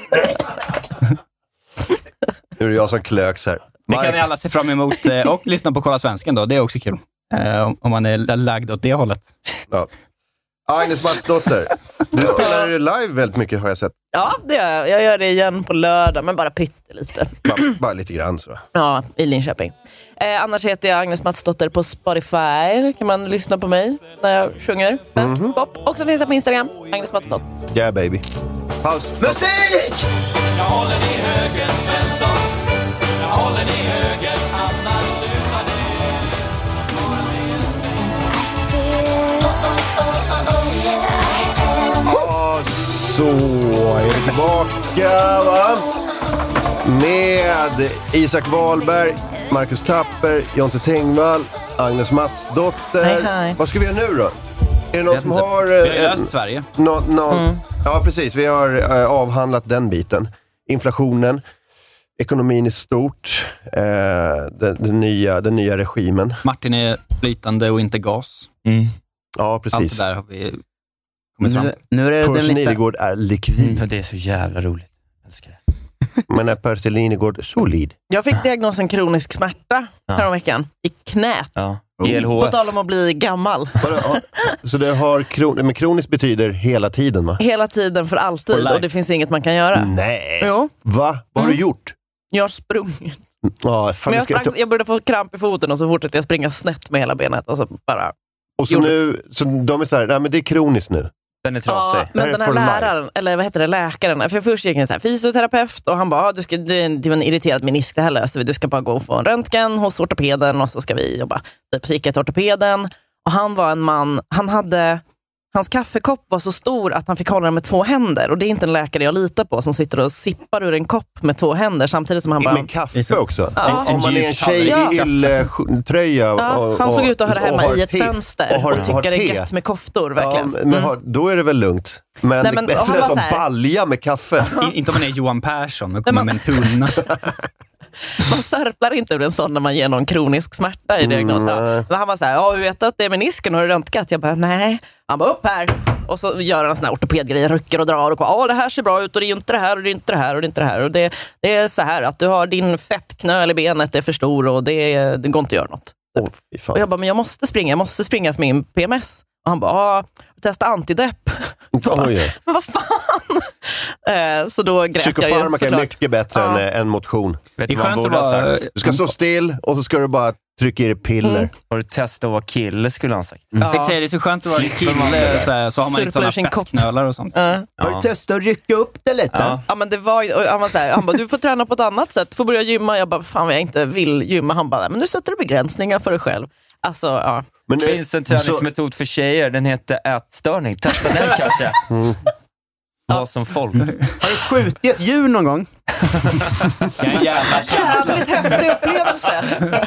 Nu är det jag som klöks här. Det kan ni alla se fram emot eh, och lyssna på Kolla Svensken då. Det är också kul. Eh, om, om man är lagd åt det hållet. Ja. Agnes Matsdotter, du spelar live väldigt mycket har jag sett. Ja, det gör jag. Jag gör det igen på lördag, men bara pyttelite. Bara, bara lite grann så. Ja, i Linköping. Eh, annars heter jag Agnes Matsdotter på Spotify. Kan man lyssna på mig när jag sjunger fest, Mhm. pop. Och så finns jag på Instagram, Agnes Matsdotter. Yeah baby. Paus. Musik! Jag håller i höger Svensson. Jag håller i höger Anna Lutade. Ja, så är vi tillbaka, va? Med Isak Wahlberg, Marcus Tapper, Jonte Tengvall, Agnes Matsdotter. Hej, hej. Vad ska vi göra nu då? Är det någon som inte. har... Vi har eh, löst Sverige. Nå, nå, Mm. Ja, precis. Vi har eh, avhandlat den biten. Inflationen, ekonomin i stort, eh, den, den, nya, den nya regimen. Martin är flytande och inte gas. Mm. Ja, precis. Allt det där har vi kommit fram Nu, till. nu är det Percy den lite... Nilegård är likvid. För det är så jävla roligt. Jag älskar det. Men är Percy Nilegård solid? Jag fick diagnosen kronisk smärta Ja. häromveckan. I knät. Ja. Oh. G L H På F. tal om att bli gammal. Så det har kron- men kroniskt betyder hela tiden, va? Hela tiden för For alltid. life. Och det finns inget man kan göra. Nej. Jo. Va? Vad har Mm. du gjort? Jag har sprungit. Ja, fan, Men jag, ska sprang, jag började få kramp i foten och så fortsatte jag springa snett med hela benet. Och så bara... Och så nu, så de är så här, nej men det är kroniskt nu. Den är trasig. Ja, men Det den är här for life. läraren, eller vad heter det, läkaren. För först gick jag en så här fysioterapeut och han bara, ah, du ska, du, det var en irriterad menisk, det här löser vi. Du ska bara gå och få en röntgen hos ortopeden och så ska vi jobba. Typ så gick jag till ortopeden och han var en man, han hade, hans kaffekopp var så stor att han fick hålla den med två händer. Och det är inte en läkare jag litar på som sitter och sippar ur en kopp med två händer samtidigt som han bara... Med kaffe också? Ja. Om man är en tjej Ja. i ylletröja Ja, och, han såg och- ut att ha det och hemma har i ett te- fönster och, har- tycker har det är te. gött med koftor, Ja, verkligen. men Mm. har, då är det väl lugnt. Men Nej, det är men bättre han var som så här- balja med kaffe. I, inte om man är Johan Persson och kommer med en tunna. Man sörplar inte ur en sån när man ger någon kronisk smärta i diagnosen. Mm. Men han var så här, ja, du vet att det är menisken, har du röntgat? Jag bara, nej. Han bara, upp här. Och så gör han en sån här ortopedgrej, rycker och drar och ja, det här ser bra ut och det är inte det här och det är inte det här och det är inte det här. Och det, det är så här att du har din fettknöl i benet är för stor och det, det går inte att göra något. Oh, fy fan. Och jag bara, men jag måste springa, jag måste springa för min P M S. Och han bara, ja, testa antidepp. Oj. Men vad fan? Eh, så då grät jag ju Psykofarmaka är såklart. mycket bättre Ja. än, än motion. Vet Det du är vad han skönt borde att ha vara... sagt? Du ska stå still och så ska du bara trycka i dig piller. Mm. Har du testat att vara kille, skulle han sagt. Jag tänkte säga, det är så skönt att vara Slipper man det kille, där. så, här, så har man inte Surplar sådana sin kopp. fettknölar och sånt. Ja. Har du testat att rycka upp det lite? Ja. Ja, men det var ju, och han var så här, han bara, du får träna på ett annat sätt, du får börja gymma. Jag bara, fan vad jag inte vill gymma. Han bara, men nu sätter du begränsningar för dig själv. Alltså, ja. Men Det finns en träningsmetod för tjejer, den heter ätstörning. Testa den kanske. Mm. Var som folk. Har du skjutit ett djur någon gång? En jävla Jävligt häftig upplevelse.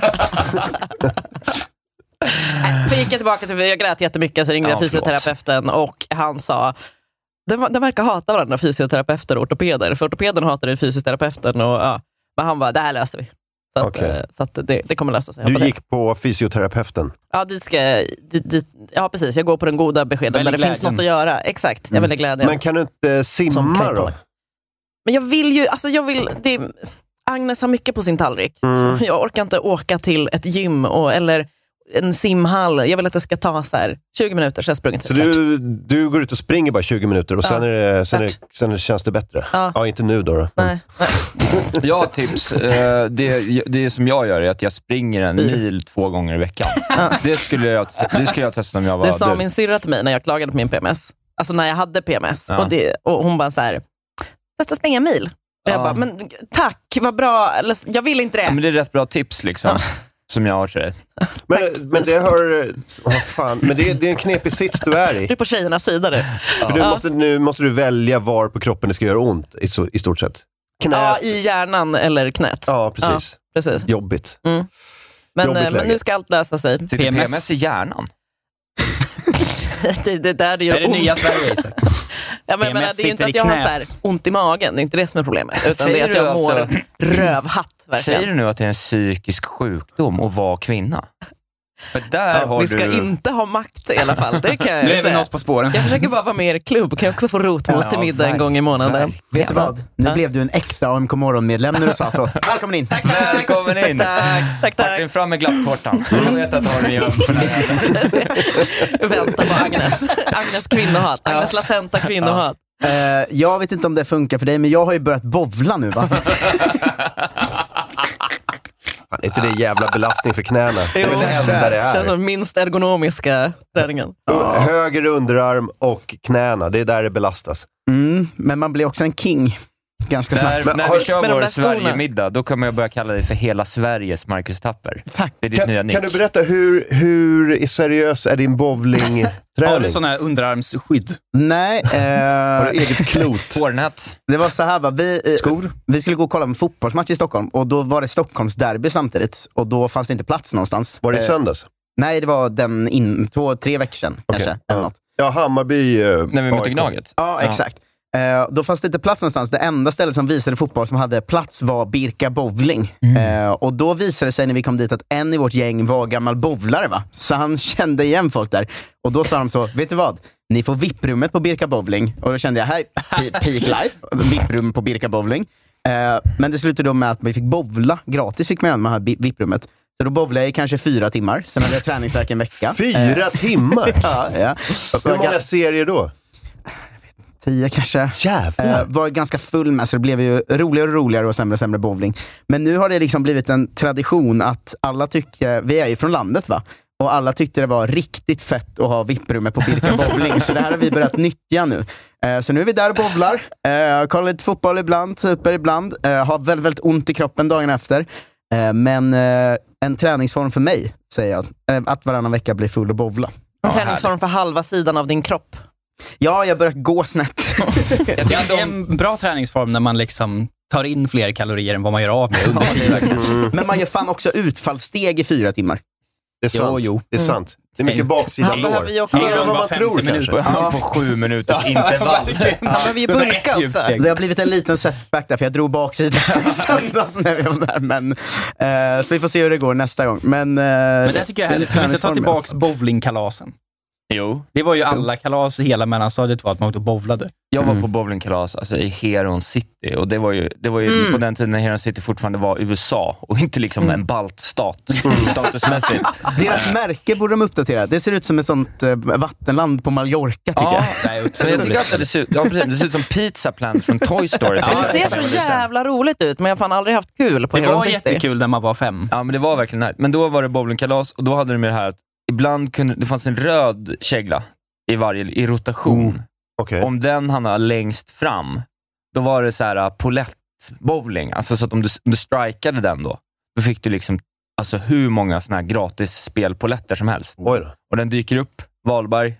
Nej, så gick jag tillbaka till, jag grät jättemycket, så ringde jag Ja, fysioterapeuten och han sa, de, de verkar hata varandra, fysioterapeuter och ortopeder. För ortopeden hatade fysioterapeuten och ja. Men han bara, det här löser vi. Så att, Okej. eh, så att det, det kommer lösa sig. Du Hoppas jag. gick på fysioterapeuten. Ja, det ska, det, det, ja, precis. Jag går på den goda beskeden Välj där det glädjen. finns något att göra. Exakt, jag väljer glädjen. Men kan du inte Som simma kan då? Men jag vill ju, alltså jag vill, det, Agnes har mycket på sin tallrik. Mm. Jag orkar inte åka till ett gym och, eller en simhall. Jag vill att det ska ta så här tjugo minuter, så jag har sprungit Så till klart. du, du går ut och springer bara tjugo minuter och sen, Ja, är det, sen, är klart. det, sen är det, känns det bättre? Ja. inte nu då. då. Nej, nej. Jag har tips. Eh, Det, det som jag gör är att jag springer en mil två gånger i veckan. Det skulle jag, det skulle jag testa om jag var Det sa du. min syrra till mig när jag klagade på min P M S. Alltså när jag hade P M S. Ja. Och, det, och hon bara så här, testa springa en mil. Och jag Ja. bara, men tack, vad bra. Eller, jag vill inte det. Ja, men det är rätt bra tips liksom. Som jag har till dig. Men, men det har... Oh, fan. Men det, är- det är en knepig sits du är i. Du är på tjejernas sida du. För du Ja. måste, nu måste du välja var på kroppen det ska göra ont i, så, i stort sett. Knät. Ja, i hjärnan eller knät. Ja, precis. Ja, precis. Jobbigt. Mm. Men, Jobbigt eh, men läge. nu ska allt lösa sig. Sitter P M S i hjärnan? det, det där det gör Det är det ont. nya Sverige, Isak. Ja, men, P M S men, det är ju inte sitter att i jag har knät. så här ont i magen. Det är inte det som är problemet. Utan Säger det är att du jag mår alltså- rövhatt. Verkligen. Säger du nu att det är en psykisk sjukdom att vara kvinna? För där Ja, har vi ska du... inte ha makt i alla fall. Det kan jag Nu är vi säga. något på spåren. Jag försöker bara vara mer klubb. Kan jag också få rotmos Ja, till middag en gång i månaden? Vet du vad? Nu Ja. blev du en äkta A M K morgonmedlem när du sa så. Välkommen in! Välkommen in! Tack, tack, tack. Martin, fram med glasstårtan. Jag vet att du har en göm för det här. Vänta på Agnes. Agnes kvinnohat. Agnes latenta kvinnohat. Eh, jag vet inte om det funkar för dig, men jag har ju börjat bovla nu, va? Fan, är inte det jävla belastning för knäna? Det är väl det enda det känns är. som minst ergonomiska träningen. Höger underarm och knäna, det är där det belastas. Mm, men man blir också en king ganska snabbt. När, Men när har- vi kör men de vår där skorna- Sverigemiddag, då kommer jag börja kalla dig för hela Sveriges Marcus Tapper. Tack. Det är ditt nya Kan, nick. kan du berätta, hur, hur seriös är din Har bowlingträning? du sådana här underarmsskydd? Nej, Har eh, du eget klot? Hårnät. det var så här, va? Vi, eh, Skor? vi skulle gå och kolla på en fotbollsmatch i Stockholm och då var det Stockholms derby samtidigt och då fanns det inte plats någonstans. Var det i Eh, söndags? Nej, det var den in, två, tre veckor sedan okay. kanske. Eller något. Ja, Hammarby. Uh, När vi mötte Gnaget. Ja, exakt. Uh, då fanns det inte plats någonstans. Det enda stället som visade fotboll som hade plats var Birka Bowling. Mm. Uh, och då visade det sig när vi kom dit att en i vårt gäng var gammal bowlare, va? Så han kände igen folk där. Och då sa de så, vet du vad? Ni får vipprummet på Birka Bowling. Och då kände jag, här peak life, vipprum på Birka Bowling. Uh, men det slutade då med att vi fick bowla. Gratis fick man göra med det här vipprummet. Så då bowlade jag i kanske fyra timmar. Sen hade jag träningsvärk en vecka. Fyra timmar? ja, ja. Hur många serier då? Tio kanske. Jävlar. Uh, var ganska full med, så det blev ju roligare och roligare och sämre och sämre bowling. Men nu har det liksom blivit en tradition att alla tycker, vi är ju från landet, va? Och alla tyckte det var riktigt fett att ha vipprummet på Birka Bowling. Så det här har vi börjat nyttja nu. Uh, så nu är vi där och bowlar. Uh, kollar lite fotboll ibland, super ibland. Uh, har väldigt, väldigt ont i kroppen dagen efter. Uh, men uh, en träningsform för mig, säger jag. Uh, att varannan vecka blir full och bowla. En träningsform för halva sidan av din kropp. Ja, jag börjar gå snett. Jag tycker att det är en bra träningsform när man liksom tar in fler kalorier än vad man gör av med under tiden. Mm. Men man gör fan också utfallssteg i fyra timmar. Det är sant. Jo, jo. Det är sant. Det är mycket baksida lår. Mer än vad man tror kanske. Ja. På sju minuters intervall. Han behöver ju bulka också. Det har blivit en liten setback där, för jag drog baksida i söndags när vi var där. Men, uh, så vi får se hur det går nästa gång. Men, uh, men det tycker jag är härligt. Inte ta tillbaka bowlingkalasen. Jo. Det var ju alla kalas i hela mellanstadiet var att man åkte och bowlade. Jag var mm. på bowlingkalas alltså, i Heron City och det var ju, det var ju mm. på den tiden när Heron City fortfarande var U S A och inte liksom mm. en baltstat statusmässigt. Deras märke borde de uppdatera. Det ser ut som ett sånt uh, vattenland på Mallorca, tycker ja. jag. Nej, jag tycker att det ser ut, ja, det ser ut som Pizza Planet från Toy Story. Ja, det ser så jävla roligt ut, men jag har fan aldrig haft kul på Heron City. Det var jättekul när man var fem. Ja, men det var verkligen här. Men då var det bowlingkalas och då hade de med det här att ibland kunde, det fanns en röd kägla i varje i rotation. Mm. Okay. Om den hamnade längst fram, då var det så här polett-bowling. Alltså så att om du, om du strikade den då, då fick du liksom alltså hur många såna här gratis spelpoletter som helst. Oj då. Och den dyker upp, Wahlberg,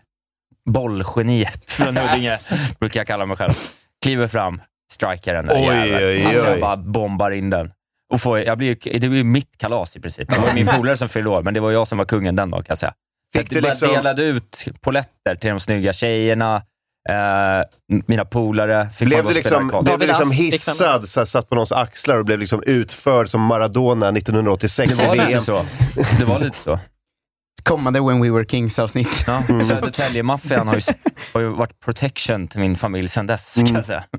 bollgeniet från Huddinge, brukar jag kalla mig själv. Kliver fram, strikar den där oj, jäveln. oj, oj. Alltså jag bara bombar in den. Och får, jag blir, det blir mitt kalas i princip. Det var min polare som fyllde år, men det var jag som var kungen den dagen, kan jag säga. Fick jag bara liksom... delade ut poletter till de snygga tjejerna, eh, mina polare. Fick blev det liksom, blev det liksom hissad, så satt på någons axlar och blev liksom utförd som Maradona nittonhundraåttiosex det var i V M. Lite så. Det var lite så. Kommande When We Were Kings-avsnitt. Ja, mm. Södertälje-maffian har ju, har ju varit protection till min familj sedan dess, kan jag säga.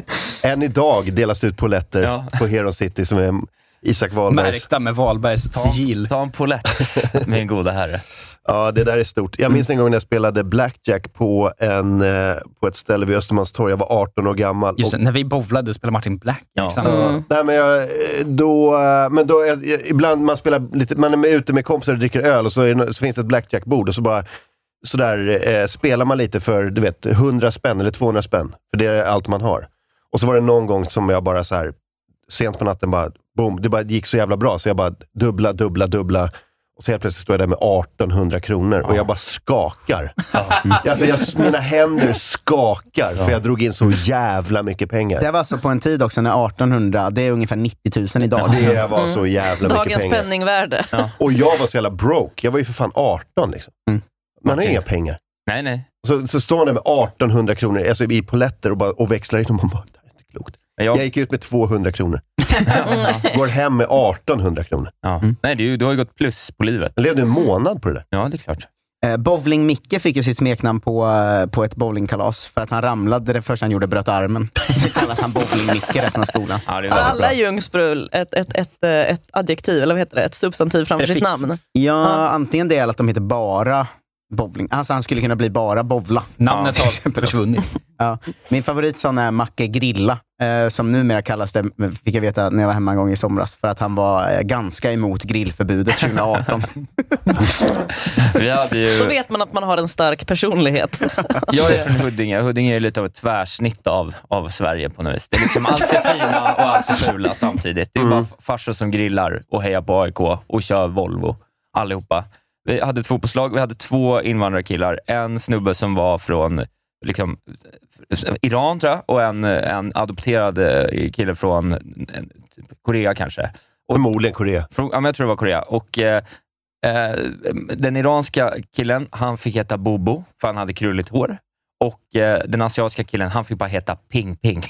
Än idag delas det ut poletter ja. på Heron City som är Isak Wahlbergs. Märkta med Wahlbergs sigill. Ta en polett, min goda herre. Ja, det där är stort. Jag minns en gång när jag spelade Blackjack på, en, eh, på ett ställe vid Östermalmstorg. Jag var arton år gammal. Just det, och... när vi bowlade spelade Martin Black. Ja. Mm. Nej, men jag, då, men då jag, ibland man spelar lite, man är med, ute med kompisar och dricker öl och så, är, så finns det ett Blackjack-bord och så bara så där, eh, spelar man lite för, du vet, hundra spänn eller tvåhundra spänn. För det är allt man har. Och så var det någon gång som jag bara så här sent på natten bara, boom, det bara gick så jävla bra så jag bara dubbla, dubbla, dubbla. Och så helt plötsligt står jag där med artonhundra kronor och jag bara skakar. Ja. Alltså jag, mina händer skakar ja. för jag drog in så jävla mycket pengar. Det var alltså på en tid också när artonhundra, det är ungefär nittio tusen idag. Ja, det var så jävla mm. mycket pengar. Dagens penningvärde. Ja. Och jag var så jävla broke. Jag var ju för fan arton liksom. Mm. Man har inga pengar. Nej, nej. Så, så står man med artonhundra kronor alltså i poletter och, bara, och växlar in och man bara, det är inte klokt. Jag, jag gick ut med tvåhundra kronor. Går hem med artonhundra kronor. Ja. Mm. Nej, det är, du har ju gått plus på livet. Jag levde en månad på det där. Ja, det är klart. Eh, Bowling Micke fick ju sitt smeknamn på, uh, på ett bowlingkalas för att han ramlade det första han gjorde, bröt armen. Så kallas han Bowling Micke resten av skolan. Ja, det är alla i Ljungsbro ett, ett, ett, ett adjektiv, eller vad heter det? Ett substantiv framför sitt namn. Ja, ja, antingen det eller att de heter bara bowling. Alltså han skulle kunna bli bara bowla. Namnet har ja. försvunnit. Ja. Min favoritson är Macke Grilla, eh, som numera kallas det, fick jag veta när jag var hemma en gång i somras, för att han var eh, ganska emot grillförbudet tjugo arton. Vi hade ju... Då vet man att man har en stark personlighet. Jag är från Huddinge. Huddinge är lite av ett tvärsnitt av, av Sverige på något vis. Det är liksom allt är fina och allt är fula samtidigt. Det är mm. bara farsor som grillar och hejar på A I K och kör Volvo. Allihopa. Vi hade ett fotbollslag, vi hade två invandrarkillar. En snubbe som var från liksom, Iran tror jag, och en, en adopterad kille från Korea kanske. Och, förmodligen Korea. Från, ja, men jag tror det var Korea. Och eh, Eh, den iranska killen, han fick heta Bobo för han hade krulligt hår. Och eh, den asiatiska killen, han fick bara heta Ping Ping.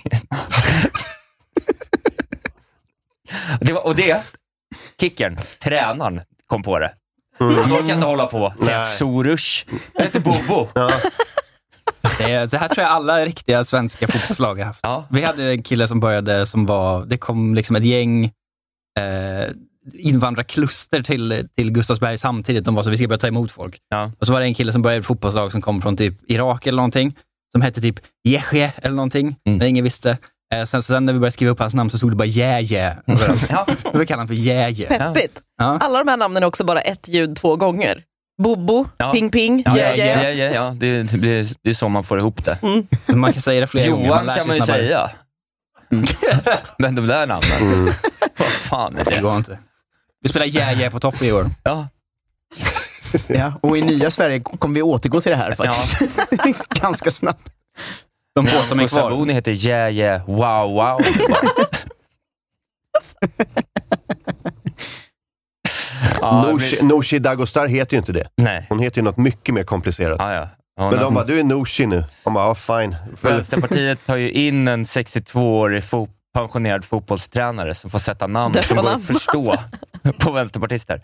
det var, och det, kickern, tränaren, kom på det. Mm. Han orkar inte hålla på säga Sorush. Det heter Bobo. Ja. Det är, så här tror jag alla riktiga svenska fotbollslag har haft. Ja. Vi hade en kille som började som var, det kom liksom ett gäng eh, invandrarkluster till, till Gustavsberg samtidigt. De var så, vi ska börja ta emot folk. Ja. Och så var det en kille som började ett fotbollslag som kom från typ Irak eller någonting. Som hette typ Yehye eller någonting. Mm. Men ingen visste. Eh, sen, så sen när vi började skriva upp hans namn så stod det bara Yehye. Ja. Då kallar han för Yehye. Peppigt. Ja. Alla de här namnen är också bara ett ljud två gånger. Bobo, ja. Ping Ping, ja, yeah, ja, yeah. ja, ja, ja. Det, det, det är så man får ihop det. Mm. Man kan säga det flera Johan gånger. Johan man kan man ju snabbare. säga. Mm. Men de där namnen. Mm. Vad fan är det? Det går inte. Vi spelar yeah, yeah på topp i år. Ja. Ja, och i nya Sverige kommer vi återgå till det här faktiskt. Ja. Ganska snabbt. De få som är kvar. Sabuni heter yeah, yeah, wow, wow. Ja, Nooshi, men... Nooshi Dagostar heter ju inte det. Nej. Hon heter ju något mycket mer komplicerat. Ah, ja. Men de har... bara, du är Nooshi nu. Hon bara, ja, fine. Vänsterpartiet tar ju in en sextiotvåårig fo- pensionerad fotbollstränare som får sätta namn Döpa som går namn. att förstå på vänsterpartister.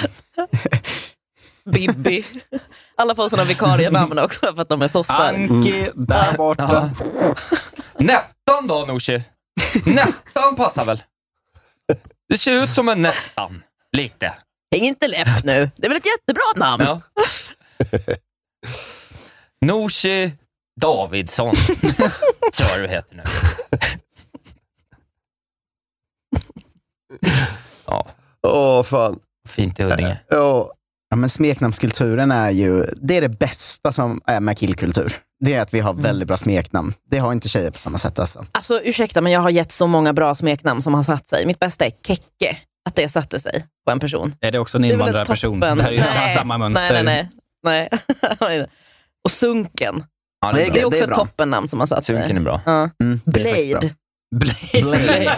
Bibi. Alla får sådana vikarienamn också för att de är sossar. Anki, där borta. Ja. Nettan då, Nooshi? Nettan passar väl? Det ser ut som en Nettan. Lite. Häng inte läpp nu. Det är väl ett jättebra namn. Ja. Nooshi Davidsson. Så är det heter nu. Ja. Åh, fan. Fint i Huddinge. Ja. Ja, men smeknamnskulturen är ju, det är det bästa som är med killkultur. Det är att vi har väldigt bra smeknamn. Det har inte tjejer på samma sätt alltså. Alltså ursäkta, men jag har gett så många bra smeknamn som har satt sig. Mitt bästa är Kekke. Att det satte sig på en person. Är det också en invandrarperson? Det, det här är ju nej, samma mönster. Nej, nej, nej. Och Sunken. Ja, det, är det är också det är ett toppennamn som har satt sig. Sunken är bra. Ja. Mm, Blade. Blade. Blade.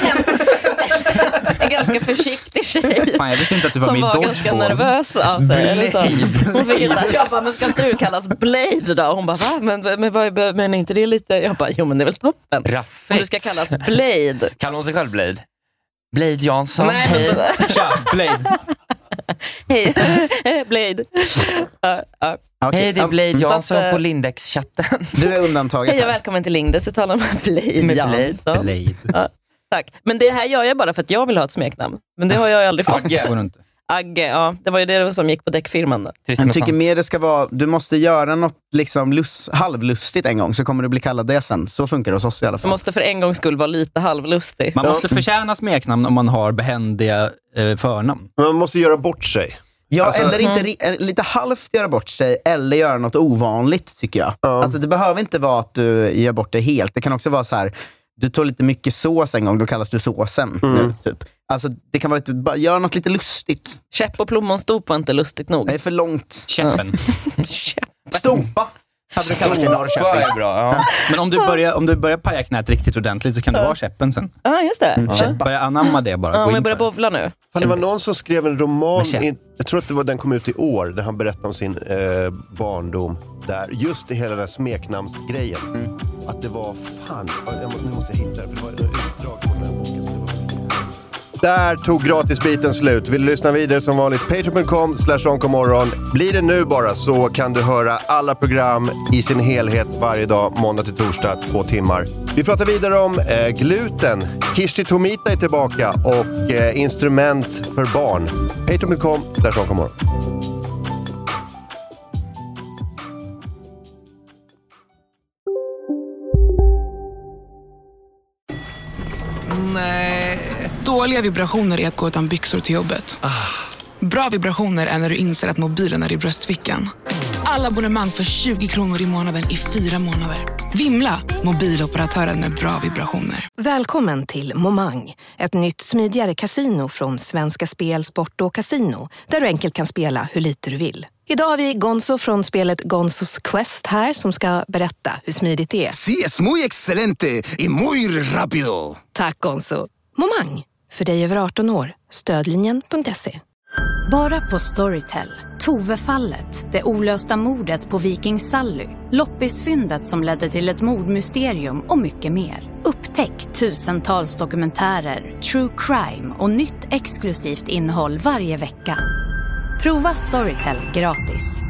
En ganska försiktig tjej. Fan, jag visste inte att du var som med i var Dodgeball. ganska nervös av sig. Liksom. Hon fick hitta, jag bara, men ska inte du kallas Blade då? Hon bara, va? Men, men, men, men inte det lite? Jag bara, jo men det är väl toppen. Raffigt. Om du ska kallas Blade. Kallar hon sig själv Blade? Blade Jansson. Nej, hej. Tja, Blade. Hej, Blade. Uh, uh. Okay. Hej, det är Blade Jansson att, på Lindex-chatten. Du är undantaget Hej och här. välkommen till Lindex. Jag talar med Blade Med Jansson. Blade. Ja, tack. Men det här gör jag bara för att jag vill ha ett smeknamn. Men det har jag aldrig fått. Agge. Agge, ja. Det var ju det som gick på däckfirman då. Jag tycker mer det ska vara, du måste göra något liksom lust, halvlustigt en gång så kommer du bli kallad det sen. Så funkar det hos oss i alla fall. Man måste för en gångs skull vara lite halvlustig. Man måste förtjäna smeknamn om man har behändiga eh, förnamn. Man måste göra bort sig. Ja, alltså, eller inte ri- lite halvt göra bort sig eller göra något ovanligt tycker jag. Ja. Alltså det behöver inte vara att du gör bort det helt. Det kan också vara så här, du tar lite mycket sås en gång, då kallas du såsen Mm. nu, typ. Alltså det kan vara lite, bara gör något lite lustigt. Käpp och plommonstop var inte lustigt nog. Det är för långt. Käppen. Stopa hade du kallat i Norrköping. är bra, ja. Men om du börjar, om du börjar paja knät riktigt ordentligt så kan det vara käppen sen. Ja, ah, just det. Mm. Ja. Börja anamma det bara. Ja, Gå om in jag börjar för det. bovla nu. Fan, det var någon som skrev en roman, Men käpp. i, jag tror att det var den kom ut i år, där han berättade om sin eh, barndom. Där, just i hela den här smeknamnsgrejen. Mm. Att det var, fan, jag må, nu måste jag hitta det, för det var ett utdrag på den här boken. Så det var... Där tog gratisbiten slut. Vill du lyssna vidare som vanligt, patreon dot com slash onkomorron. Blir det nu bara så kan du höra alla program i sin helhet varje dag, måndag till torsdag, två timmar. Vi pratar vidare om eh, gluten. Kirsti Tomita är tillbaka och eh, instrument för barn. patreon dot com slash onkomorron. Nej. Dåliga vibrationer är att gå utan byxor till jobbet. Bra vibrationer är när du inser att mobilen är i bröstfickan. Alla abonnemang för tjugo kronor i månaden i fyra månader. Vimla, mobiloperatören med bra vibrationer. Välkommen till Momang, ett nytt smidigare casino från Svenska Spel, Sport och Casino, där du enkelt kan spela hur lite du vill. Idag har vi Gonzo från spelet Gonzos Quest här som ska berätta hur smidigt det är. Sí, es muy excelente y muy rápido. Tack Gonzo. Momang, för dig över arton år. Stödlinjen punkt se. Bara på Storytel. Tove-fallet, det olösta mordet på Viking Sally, loppisfyndet som ledde till ett mordmysterium och mycket mer. Upptäck tusentals dokumentärer, true crime och nytt exklusivt innehåll varje vecka. Prova Storytel gratis.